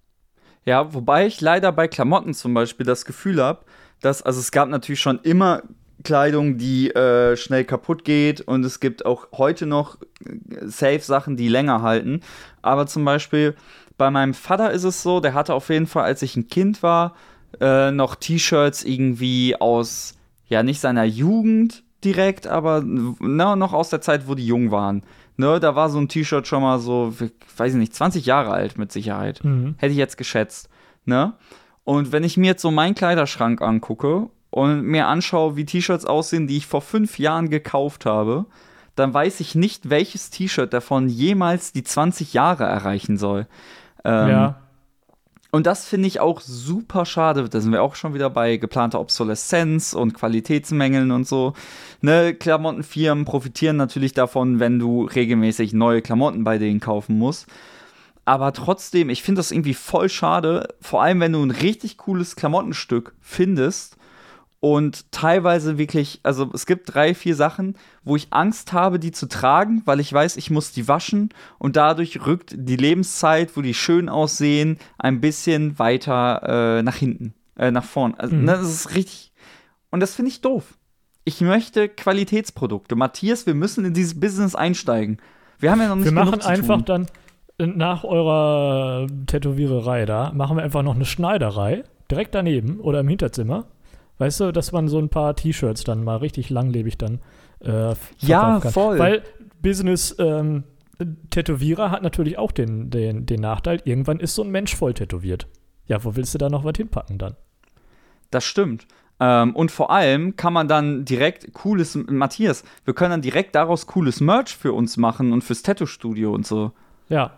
Ja, wobei ich leider bei Klamotten zum Beispiel das Gefühl habe, dass, also es gab natürlich schon immer Kleidung, die äh, schnell kaputt geht und es gibt auch heute noch äh, Safe-Sachen, die länger halten. Aber zum Beispiel bei meinem Vater ist es so, der hatte auf jeden Fall, als ich ein Kind war, äh, noch T-Shirts irgendwie aus, ja, nicht seiner Jugend direkt, aber na, noch aus der Zeit, wo die jung waren. Ne, da war so ein T-Shirt schon mal so, weiß ich nicht, zwanzig Jahre alt mit Sicherheit. Mhm. Hätte ich jetzt geschätzt. Ne? Und wenn ich mir jetzt so meinen Kleiderschrank angucke und mir anschaue, wie T-Shirts aussehen, die ich vor fünf Jahren gekauft habe, dann weiß ich nicht, welches T-Shirt davon jemals die zwanzig Jahre erreichen soll. Ähm, Ja. Und das finde ich auch super schade. Da sind wir auch schon wieder bei geplanter Obsoleszenz und Qualitätsmängeln und so. Ne, Klamottenfirmen profitieren natürlich davon, wenn du regelmäßig neue Klamotten bei denen kaufen musst. Aber trotzdem, ich finde das irgendwie voll schade, vor allem wenn du ein richtig cooles Klamottenstück findest und teilweise wirklich, also es gibt drei, vier Sachen, wo ich Angst habe, die zu tragen, weil ich weiß, ich muss die waschen und dadurch rückt die Lebenszeit, wo die schön aussehen, ein bisschen weiter äh, nach hinten, äh, nach vorn. Also, Mhm. ne, das ist richtig, und das finde ich doof. Ich möchte Qualitätsprodukte. Matthias, wir müssen in dieses Business einsteigen. Wir haben ja noch nicht Wir machen genug zu einfach tun. dann äh, nach eurer Tätowiererei da, machen wir einfach noch eine Schneiderei direkt daneben oder im Hinterzimmer. Weißt du, dass man so ein paar T-Shirts dann mal richtig langlebig dann äh, verkaufen Ja, kann. voll. Weil Business ähm, Tätowierer hat natürlich auch den, den, den Nachteil, irgendwann ist so ein Mensch voll tätowiert. Ja, wo willst du da noch was hinpacken dann? Das stimmt. Ähm, und vor allem kann man dann direkt cooles, Matthias, wir können dann direkt daraus cooles Merch für uns machen und fürs Tattoo-Studio und so. Ja.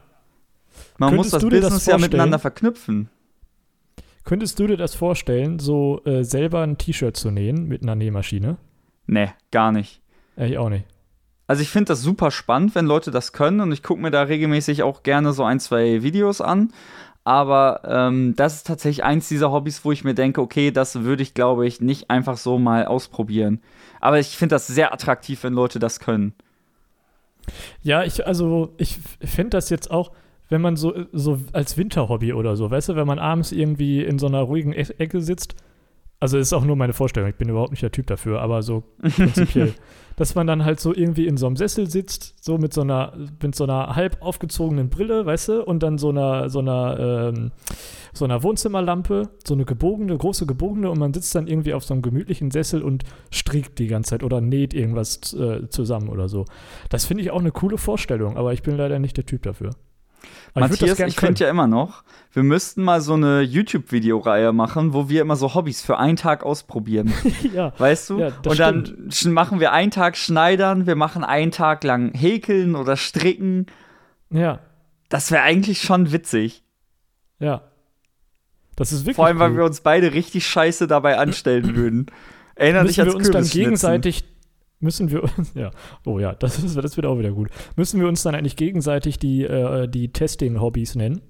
Man muss Könntest das du dir das Business ja vorstellen? miteinander verknüpfen. Könntest du dir das vorstellen, so äh, selber ein T-Shirt zu nähen mit einer Nähmaschine? Nee, gar nicht. Äh, ich auch nicht. Also ich finde das super spannend, wenn Leute das können und ich gucke mir da regelmäßig auch gerne so ein, zwei Videos an. Aber ähm, das ist tatsächlich eins dieser Hobbys, wo ich mir denke, okay, das würde ich, glaube ich, nicht einfach so mal ausprobieren. Aber ich finde das sehr attraktiv, wenn Leute das können. Ja, ich, also, ich finde das jetzt auch, wenn man so, so als Winterhobby oder so, weißt du, wenn man abends irgendwie in so einer ruhigen E- Ecke sitzt, also ist auch nur meine Vorstellung, ich bin überhaupt nicht der Typ dafür, aber so prinzipiell, dass man dann halt so irgendwie in so einem Sessel sitzt, so mit so einer, mit so einer halb aufgezogenen Brille, weißt du, und dann so einer, so einer, ähm, so einer Wohnzimmerlampe, so eine gebogene, große gebogene, und man sitzt dann irgendwie auf so einem gemütlichen Sessel und strickt die ganze Zeit oder näht irgendwas äh, zusammen oder so. Das finde ich auch eine coole Vorstellung, aber ich bin leider nicht der Typ dafür. Aber ich würd das Matthias, gern ich finde ja immer noch, wir müssten mal so eine YouTube-Videoreihe machen, wo wir immer so Hobbys für einen Tag ausprobieren. Ja, Weißt du? ja, das Und dann sch- machen wir einen Tag Schneidern, wir machen einen Tag lang Häkeln oder Stricken. ja, Das wäre eigentlich schon witzig. ja. Das ist wirklich Vor allem, weil cool. wir uns beide richtig scheiße dabei anstellen würden. Erinner dich müssen ans wir uns dann Kürbisschnitzen. gegenseitig müssen wir uns ja oh ja das ist das wird auch wieder gut müssen wir uns dann eigentlich gegenseitig die äh, die Testing-Hobbys nennen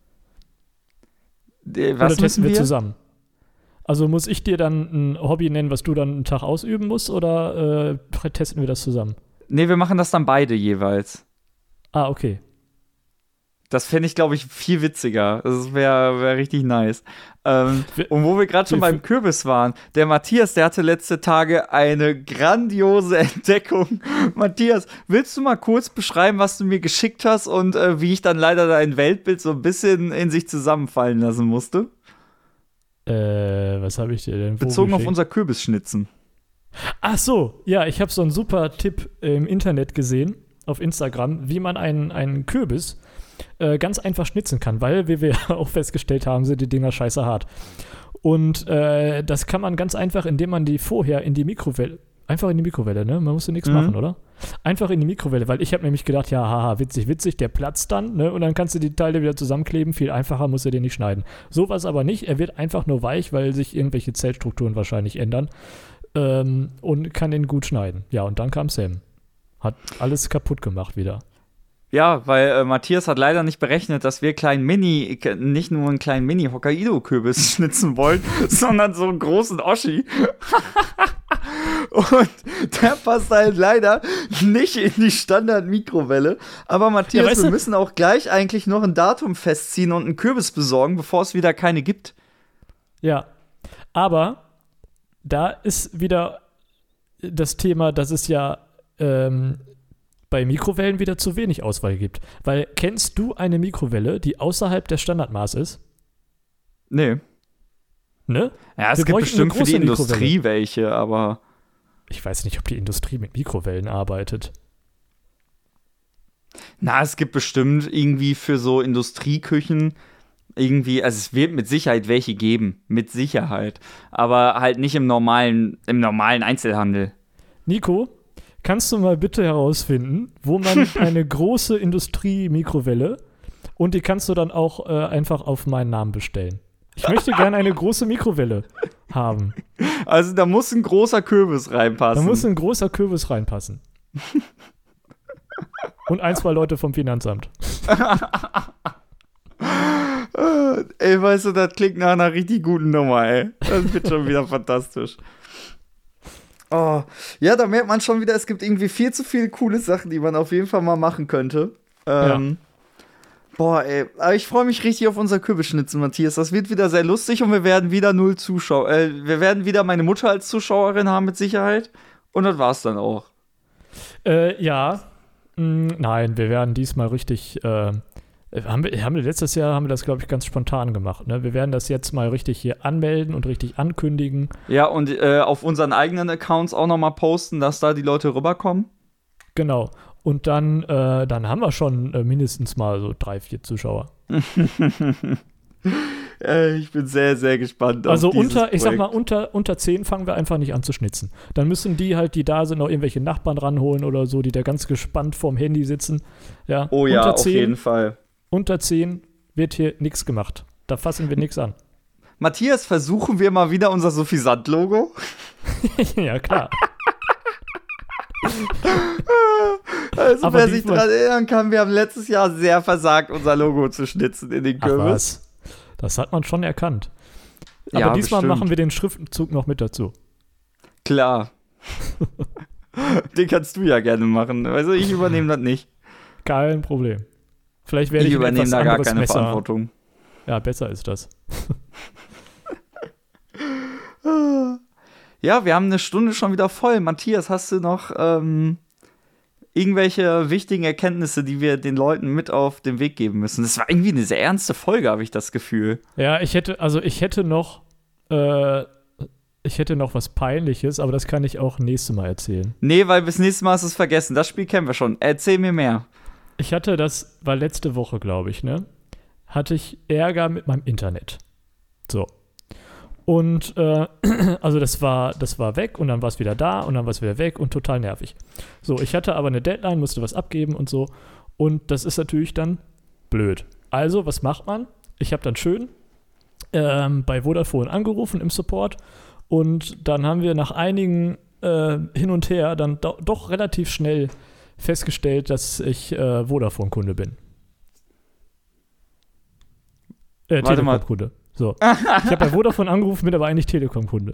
Äh, oder Was testen müssen wir wir? zusammen? Also muss ich dir dann ein Hobby nennen, was du dann einen Tag ausüben musst, oder äh, testen wir das zusammen? Nee, wir machen das dann beide jeweils. Ah, okay. Das fände ich, glaube ich, viel witziger. Das wäre wär richtig nice. Ähm, Wir- und wo wir gerade schon wir- beim Kürbis waren, der Matthias, der hatte letzte Tage eine grandiose Entdeckung. Matthias, willst du mal kurz beschreiben, was du mir geschickt hast und äh, wie ich dann leider dein Weltbild so ein bisschen in sich zusammenfallen lassen musste? Äh, was habe ich dir denn Bezogen auf vorgeschickt? unser Kürbisschnitzen. Ach so, ja, ich habe so einen super Tipp im Internet gesehen, auf Instagram, wie man einen, einen Kürbis äh, ganz einfach schnitzen kann, weil, wie wir auch festgestellt haben, sind die Dinger scheiße hart. Und äh, das kann man ganz einfach, indem man die vorher in die Mikrowelle, einfach in die Mikrowelle, ne? Man muss ja nichts Mhm. machen, oder? Einfach in die Mikrowelle, weil ich habe nämlich gedacht, ja, haha, witzig, witzig, der platzt dann, ne? Und dann kannst du die Teile wieder zusammenkleben, viel einfacher, musst du den nicht schneiden. So was aber nicht, er wird einfach nur weich, weil sich irgendwelche Zellstrukturen wahrscheinlich ändern. Ähm, und kann den gut schneiden. Ja, und dann kam Sam. Hat alles kaputt gemacht wieder. Ja, weil äh, Matthias hat leider nicht berechnet, dass wir kleinen Mini, nicht nur einen kleinen Mini-Hokkaido-Kürbis schnitzen wollen, sondern so einen großen Oschi. Und der passt halt leider nicht in die Standard-Mikrowelle. Aber Matthias, Ja, weißt wir du- müssen auch gleich eigentlich noch ein Datum festziehen und einen Kürbis besorgen, bevor es wieder keine gibt. Ja, aber da ist wieder das Thema, dass es ja ähm, bei Mikrowellen wieder zu wenig Auswahl gibt. Weil, kennst du eine Mikrowelle, die außerhalb der Standardmaß ist? Nee. Ne? Ja, es Wir gibt bräuchten bestimmt eine für die große Mikrowelle. Industrie welche, aber Ich weiß nicht, ob die Industrie mit Mikrowellen arbeitet. na, es gibt bestimmt irgendwie für so Industrieküchen irgendwie, also es wird mit Sicherheit welche geben, mit Sicherheit, aber halt nicht im normalen, im normalen Einzelhandel. Nico, kannst du mal bitte herausfinden, wo man eine große Industrie-Mikrowelle, und die kannst du dann auch äh, einfach auf meinen Namen bestellen. Ich möchte gerne eine große Mikrowelle haben. Also da muss ein großer Kürbis Da reinpassen. muss ein großer Kürbis reinpassen. Und ein, zwei Leute vom Finanzamt. Äh, ey, weißt du, das klingt nach einer richtig guten Nummer, ey. Das wird schon wieder fantastisch. Oh, ja, da merkt man schon wieder, es gibt irgendwie viel zu viele coole Sachen, die man auf jeden Fall mal machen könnte. Ähm, Boah, ey, aber ich freue mich richtig auf unser Kürbisschnitzen, Matthias. Das wird wieder sehr lustig und wir werden wieder null Zuschauer. Äh, wir werden wieder meine Mutter als Zuschauerin haben, mit Sicherheit. Und das war's dann auch. Äh, ja. Mm, nein, wir werden diesmal richtig. Äh, haben wir, haben wir letztes Jahr haben wir das, glaube ich, ganz spontan gemacht. Ne? Wir werden das jetzt mal richtig hier anmelden und richtig ankündigen. Ja, und äh, auf unseren eigenen Accounts auch nochmal posten, dass da die Leute rüberkommen. Genau. Und dann, äh, dann haben wir schon äh, mindestens mal so drei, vier Zuschauer. Äh, ich bin sehr, sehr gespannt. Also auf dieses unter, ich sag mal, Projekt. unter, unter zehn fangen wir einfach nicht an zu schnitzen. Dann müssen die halt, die da sind, noch irgendwelche Nachbarn ranholen oder so, die da ganz gespannt vorm Handy sitzen. Ja, Oh ja, unter auf zehn, jeden Fall. Unter zehn wird hier nichts gemacht. Da fassen wir nichts an. Matthias, versuchen wir mal wieder unser Suffisant-Logo? Ja, klar. Also, Aber wer sich diesmal- daran erinnern kann, wir haben letztes Jahr sehr versagt, unser Logo zu schnitzen in den Ach Kürbis. was. Das hat man schon erkannt. Aber Ja, diesmal bestimmt. machen wir den Schriftzug noch mit dazu. Klar. Den kannst du ja gerne machen. Also ich übernehme das nicht. Kein Problem. Vielleicht werde ich, Ich ein übernehme etwas da gar anderes keine Messer. Verantwortung. Ja, besser ist das. Ja, wir haben eine Stunde schon wieder voll. Matthias, hast du noch ähm, irgendwelche wichtigen Erkenntnisse, die wir den Leuten mit auf den Weg geben müssen? Das war irgendwie eine sehr ernste Folge, habe ich das Gefühl. Ja, ich hätte, also ich hätte noch, äh, ich hätte noch was Peinliches, aber das kann ich auch nächstes Mal erzählen. Nee, weil bis nächstes Mal hast du es vergessen. Das Spiel kennen wir schon. Erzähl mir mehr. Ich hatte, das war letzte Woche, glaube ich, ne? Hatte ich Ärger mit meinem Internet. So. Und, äh, also das war, das war weg und dann war es wieder da und dann war es wieder weg und total nervig. So, ich hatte aber eine Deadline, musste was abgeben und so. Und das ist natürlich dann blöd. Also, was macht man? Ich habe dann schön ähm, bei Vodafone angerufen im Support und dann haben wir nach einigen äh, hin und her dann do- doch relativ schnell festgestellt, dass ich äh, Vodafone-Kunde bin. Äh, Warte mal. Telekom-Kunde. So. Ich habe bei Vodafone angerufen, bin aber eigentlich Telekom-Kunde.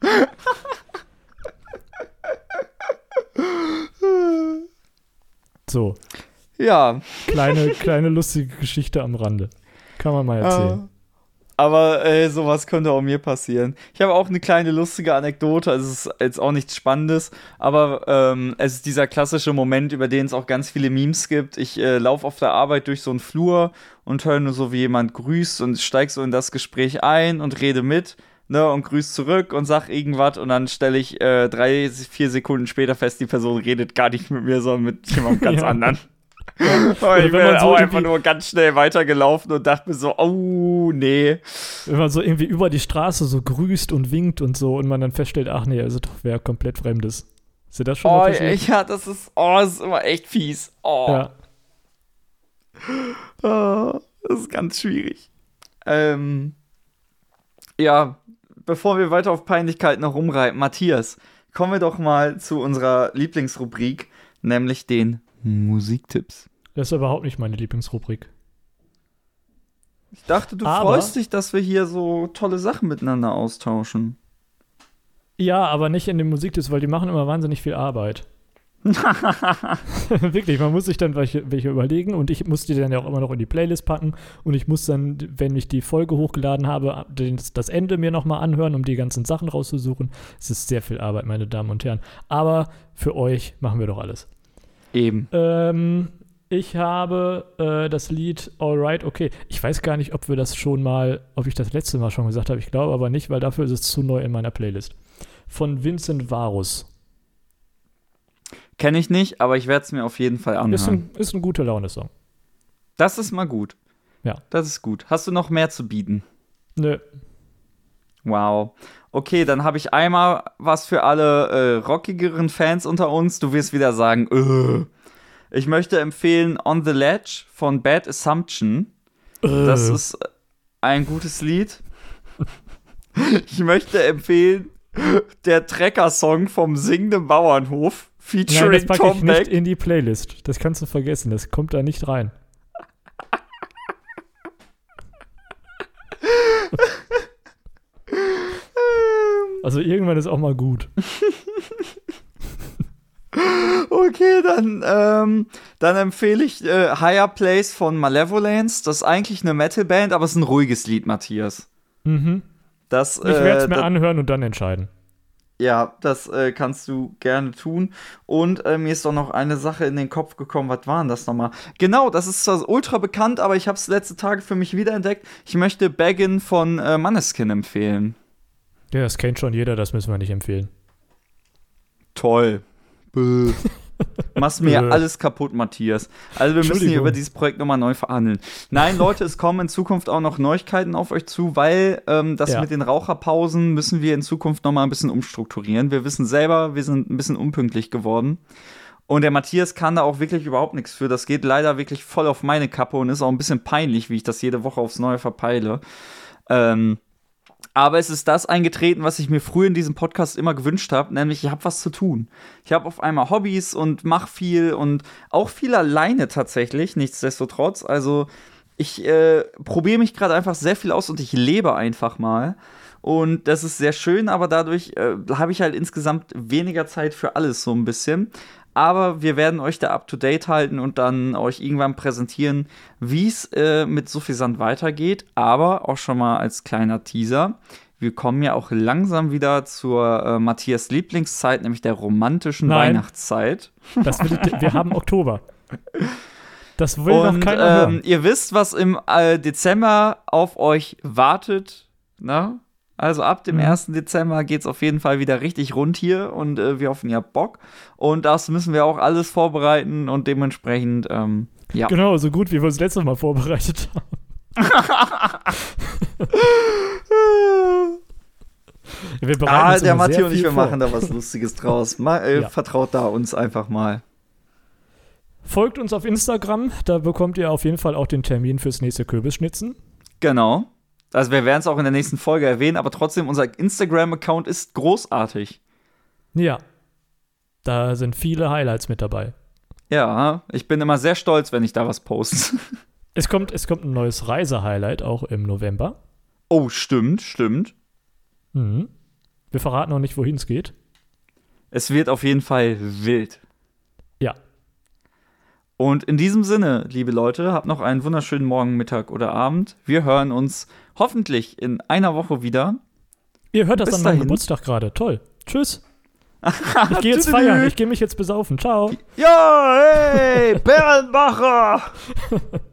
So. Ja. Kleine, kleine lustige Geschichte am Rande. Kann man mal erzählen. Aber äh, sowas könnte auch mir passieren. Ich habe auch eine kleine lustige Anekdote. Also es ist jetzt auch nichts Spannendes, aber ähm, es ist dieser klassische Moment, über den es auch ganz viele Memes gibt. Ich äh, laufe auf der Arbeit durch so einen Flur und höre nur so, wie jemand grüßt und steig so in das Gespräch ein und rede mit, ne, und grüß zurück und sag irgendwas und dann stelle ich äh, drei, vier Sekunden später fest, die Person redet gar nicht mit mir, sondern mit jemandem ganz Ja. anderen. Ja. Ich Oder bin wenn man so auch einfach irgendwie- nur ganz schnell weitergelaufen und dachte mir so, oh, nee. Wenn man so irgendwie über die Straße so grüßt und winkt und so und man dann feststellt, ach nee, also doch wer komplett Fremdes. Ist dir das schon Oh, mal passiert? ich, ja, das ist, oh, das ist immer echt fies. Oh, Ja. oh, das ist ganz schwierig. Ähm, ja, bevor wir weiter auf Peinlichkeiten noch rumreiten, Matthias, kommen wir doch mal zu unserer Lieblingsrubrik, nämlich den Musiktipps. Das ist überhaupt nicht meine Lieblingsrubrik. Ich dachte, du Aber- freust dich, dass wir hier so tolle Sachen miteinander austauschen. Ja, aber nicht in den Musiktipps, weil die machen immer wahnsinnig viel Arbeit. Wirklich, man muss sich dann welche, welche überlegen und ich muss die dann ja auch immer noch in die Playlist packen und ich muss dann, wenn ich die Folge hochgeladen habe, das, das Ende mir nochmal anhören, um die ganzen Sachen rauszusuchen. Es ist sehr viel Arbeit, meine Damen und Herren. Aber für euch machen wir doch alles. Eben. Ähm, ich habe äh, das Lied Alright, okay. Ich weiß gar nicht, ob wir das schon mal, ob ich das letzte Mal schon gesagt habe. Ich glaube aber nicht, weil dafür ist es zu neu in meiner Playlist. Von Vincent Varus. Kenne ich nicht, aber ich werde es mir auf jeden Fall anhören. Ist ein, ist ein guter Laune-Song. Das ist mal gut. Ja. Das ist gut. Hast du noch mehr zu bieten? Nö. Wow. Okay, dann habe ich einmal was für alle äh, rockigeren Fans unter uns. Du wirst wieder sagen, äh. Ich möchte empfehlen On the Ledge von Bad Assumption. Das Äh. ist ein gutes Lied. Ich möchte empfehlen der Trecker-Song vom Singenden Bauernhof Nein, featuring das packe ich Tom nicht Beck. in die Playlist. Das kannst du vergessen. Das kommt da nicht rein. Also irgendwann ist auch mal gut. Okay, dann, ähm, dann empfehle ich äh, Higher Place von Malevolence. Das ist eigentlich eine Metalband, aber es ist ein ruhiges Lied, Matthias. Mhm. Das, Ich werde es äh, mir das- anhören und dann entscheiden. Ja, das äh, kannst du gerne tun. Und äh, mir ist doch noch eine Sache in den Kopf gekommen. Was war denn das nochmal? Genau, das ist zwar ultra bekannt, aber ich habe es letzte Tage für mich wiederentdeckt. Ich möchte Baggin von äh, Måneskin empfehlen. Ja, das kennt schon jeder, das müssen wir nicht empfehlen. Toll. Bäh. Machst mir Bäh. alles kaputt, Matthias. Also wir müssen hier Entschuldigung. über dieses Projekt nochmal neu verhandeln. Nein, Leute, es kommen in Zukunft auch noch Neuigkeiten auf euch zu, weil ähm, das Ja. mit den Raucherpausen müssen wir in Zukunft nochmal ein bisschen umstrukturieren. Wir wissen selber, wir sind ein bisschen unpünktlich geworden. Und der Matthias kann da auch wirklich überhaupt nichts für. Das geht leider wirklich voll auf meine Kappe und ist auch ein bisschen peinlich, wie ich das jede Woche aufs Neue verpeile. Ähm, Aber es ist das eingetreten, was ich mir früher in diesem Podcast immer gewünscht habe, nämlich ich habe was zu tun. Ich habe auf einmal Hobbys und mache viel und auch viel alleine tatsächlich, nichtsdestotrotz. Also ich äh, probiere mich gerade einfach sehr viel aus und ich lebe einfach mal. Und das ist sehr schön, aber dadurch äh, habe ich halt insgesamt weniger Zeit für alles so ein bisschen. Aber wir werden euch da up to date halten und dann euch irgendwann präsentieren, wie es äh, mit Suffisant weitergeht. Aber auch schon mal als kleiner Teaser: Wir kommen ja auch langsam wieder zur äh, Matthias Lieblingszeit, nämlich der romantischen Nein. Weihnachtszeit. Das will, wir haben Oktober. Das will Und noch keiner ähm, hören. ihr wisst, was im äh, Dezember auf euch wartet, ne? Also ab dem Mhm. ersten Dezember geht's auf jeden Fall wieder richtig rund hier und äh, wir hoffen, ihr habt Bock. Und das müssen wir auch alles vorbereiten und dementsprechend, ähm, ja. Genau, so gut, wie wir uns letztes Mal vorbereitet haben. Wir bereiten Ah, uns der immer sehr Matthias und ich, viel wir vor. machen da was Lustiges draus. Mal, äh, Ja. Vertraut da uns einfach mal. Folgt uns auf Instagram, da bekommt ihr auf jeden Fall auch den Termin fürs nächste Kürbisschnitzen. Genau. Also wir werden es auch in der nächsten Folge erwähnen, aber trotzdem, unser Instagram-Account ist großartig. Ja, da sind viele Highlights mit dabei. Ja, ich bin immer sehr stolz, wenn ich da was poste. Es kommt, es kommt ein neues Reise-Highlight auch im November. Oh, stimmt, stimmt. Mhm. Wir verraten noch nicht, wohin es geht. Es wird auf jeden Fall wild. Ja. Und in diesem Sinne, liebe Leute, habt noch einen wunderschönen Morgen, Mittag oder Abend. Wir hören uns hoffentlich in einer Woche wieder. Ihr hört das Bis an meinem dahin. Geburtstag gerade. Toll. Tschüss. Ich gehe jetzt feiern. Ich gehe mich jetzt besaufen. Ciao. Ja, hey, Bärenbacher!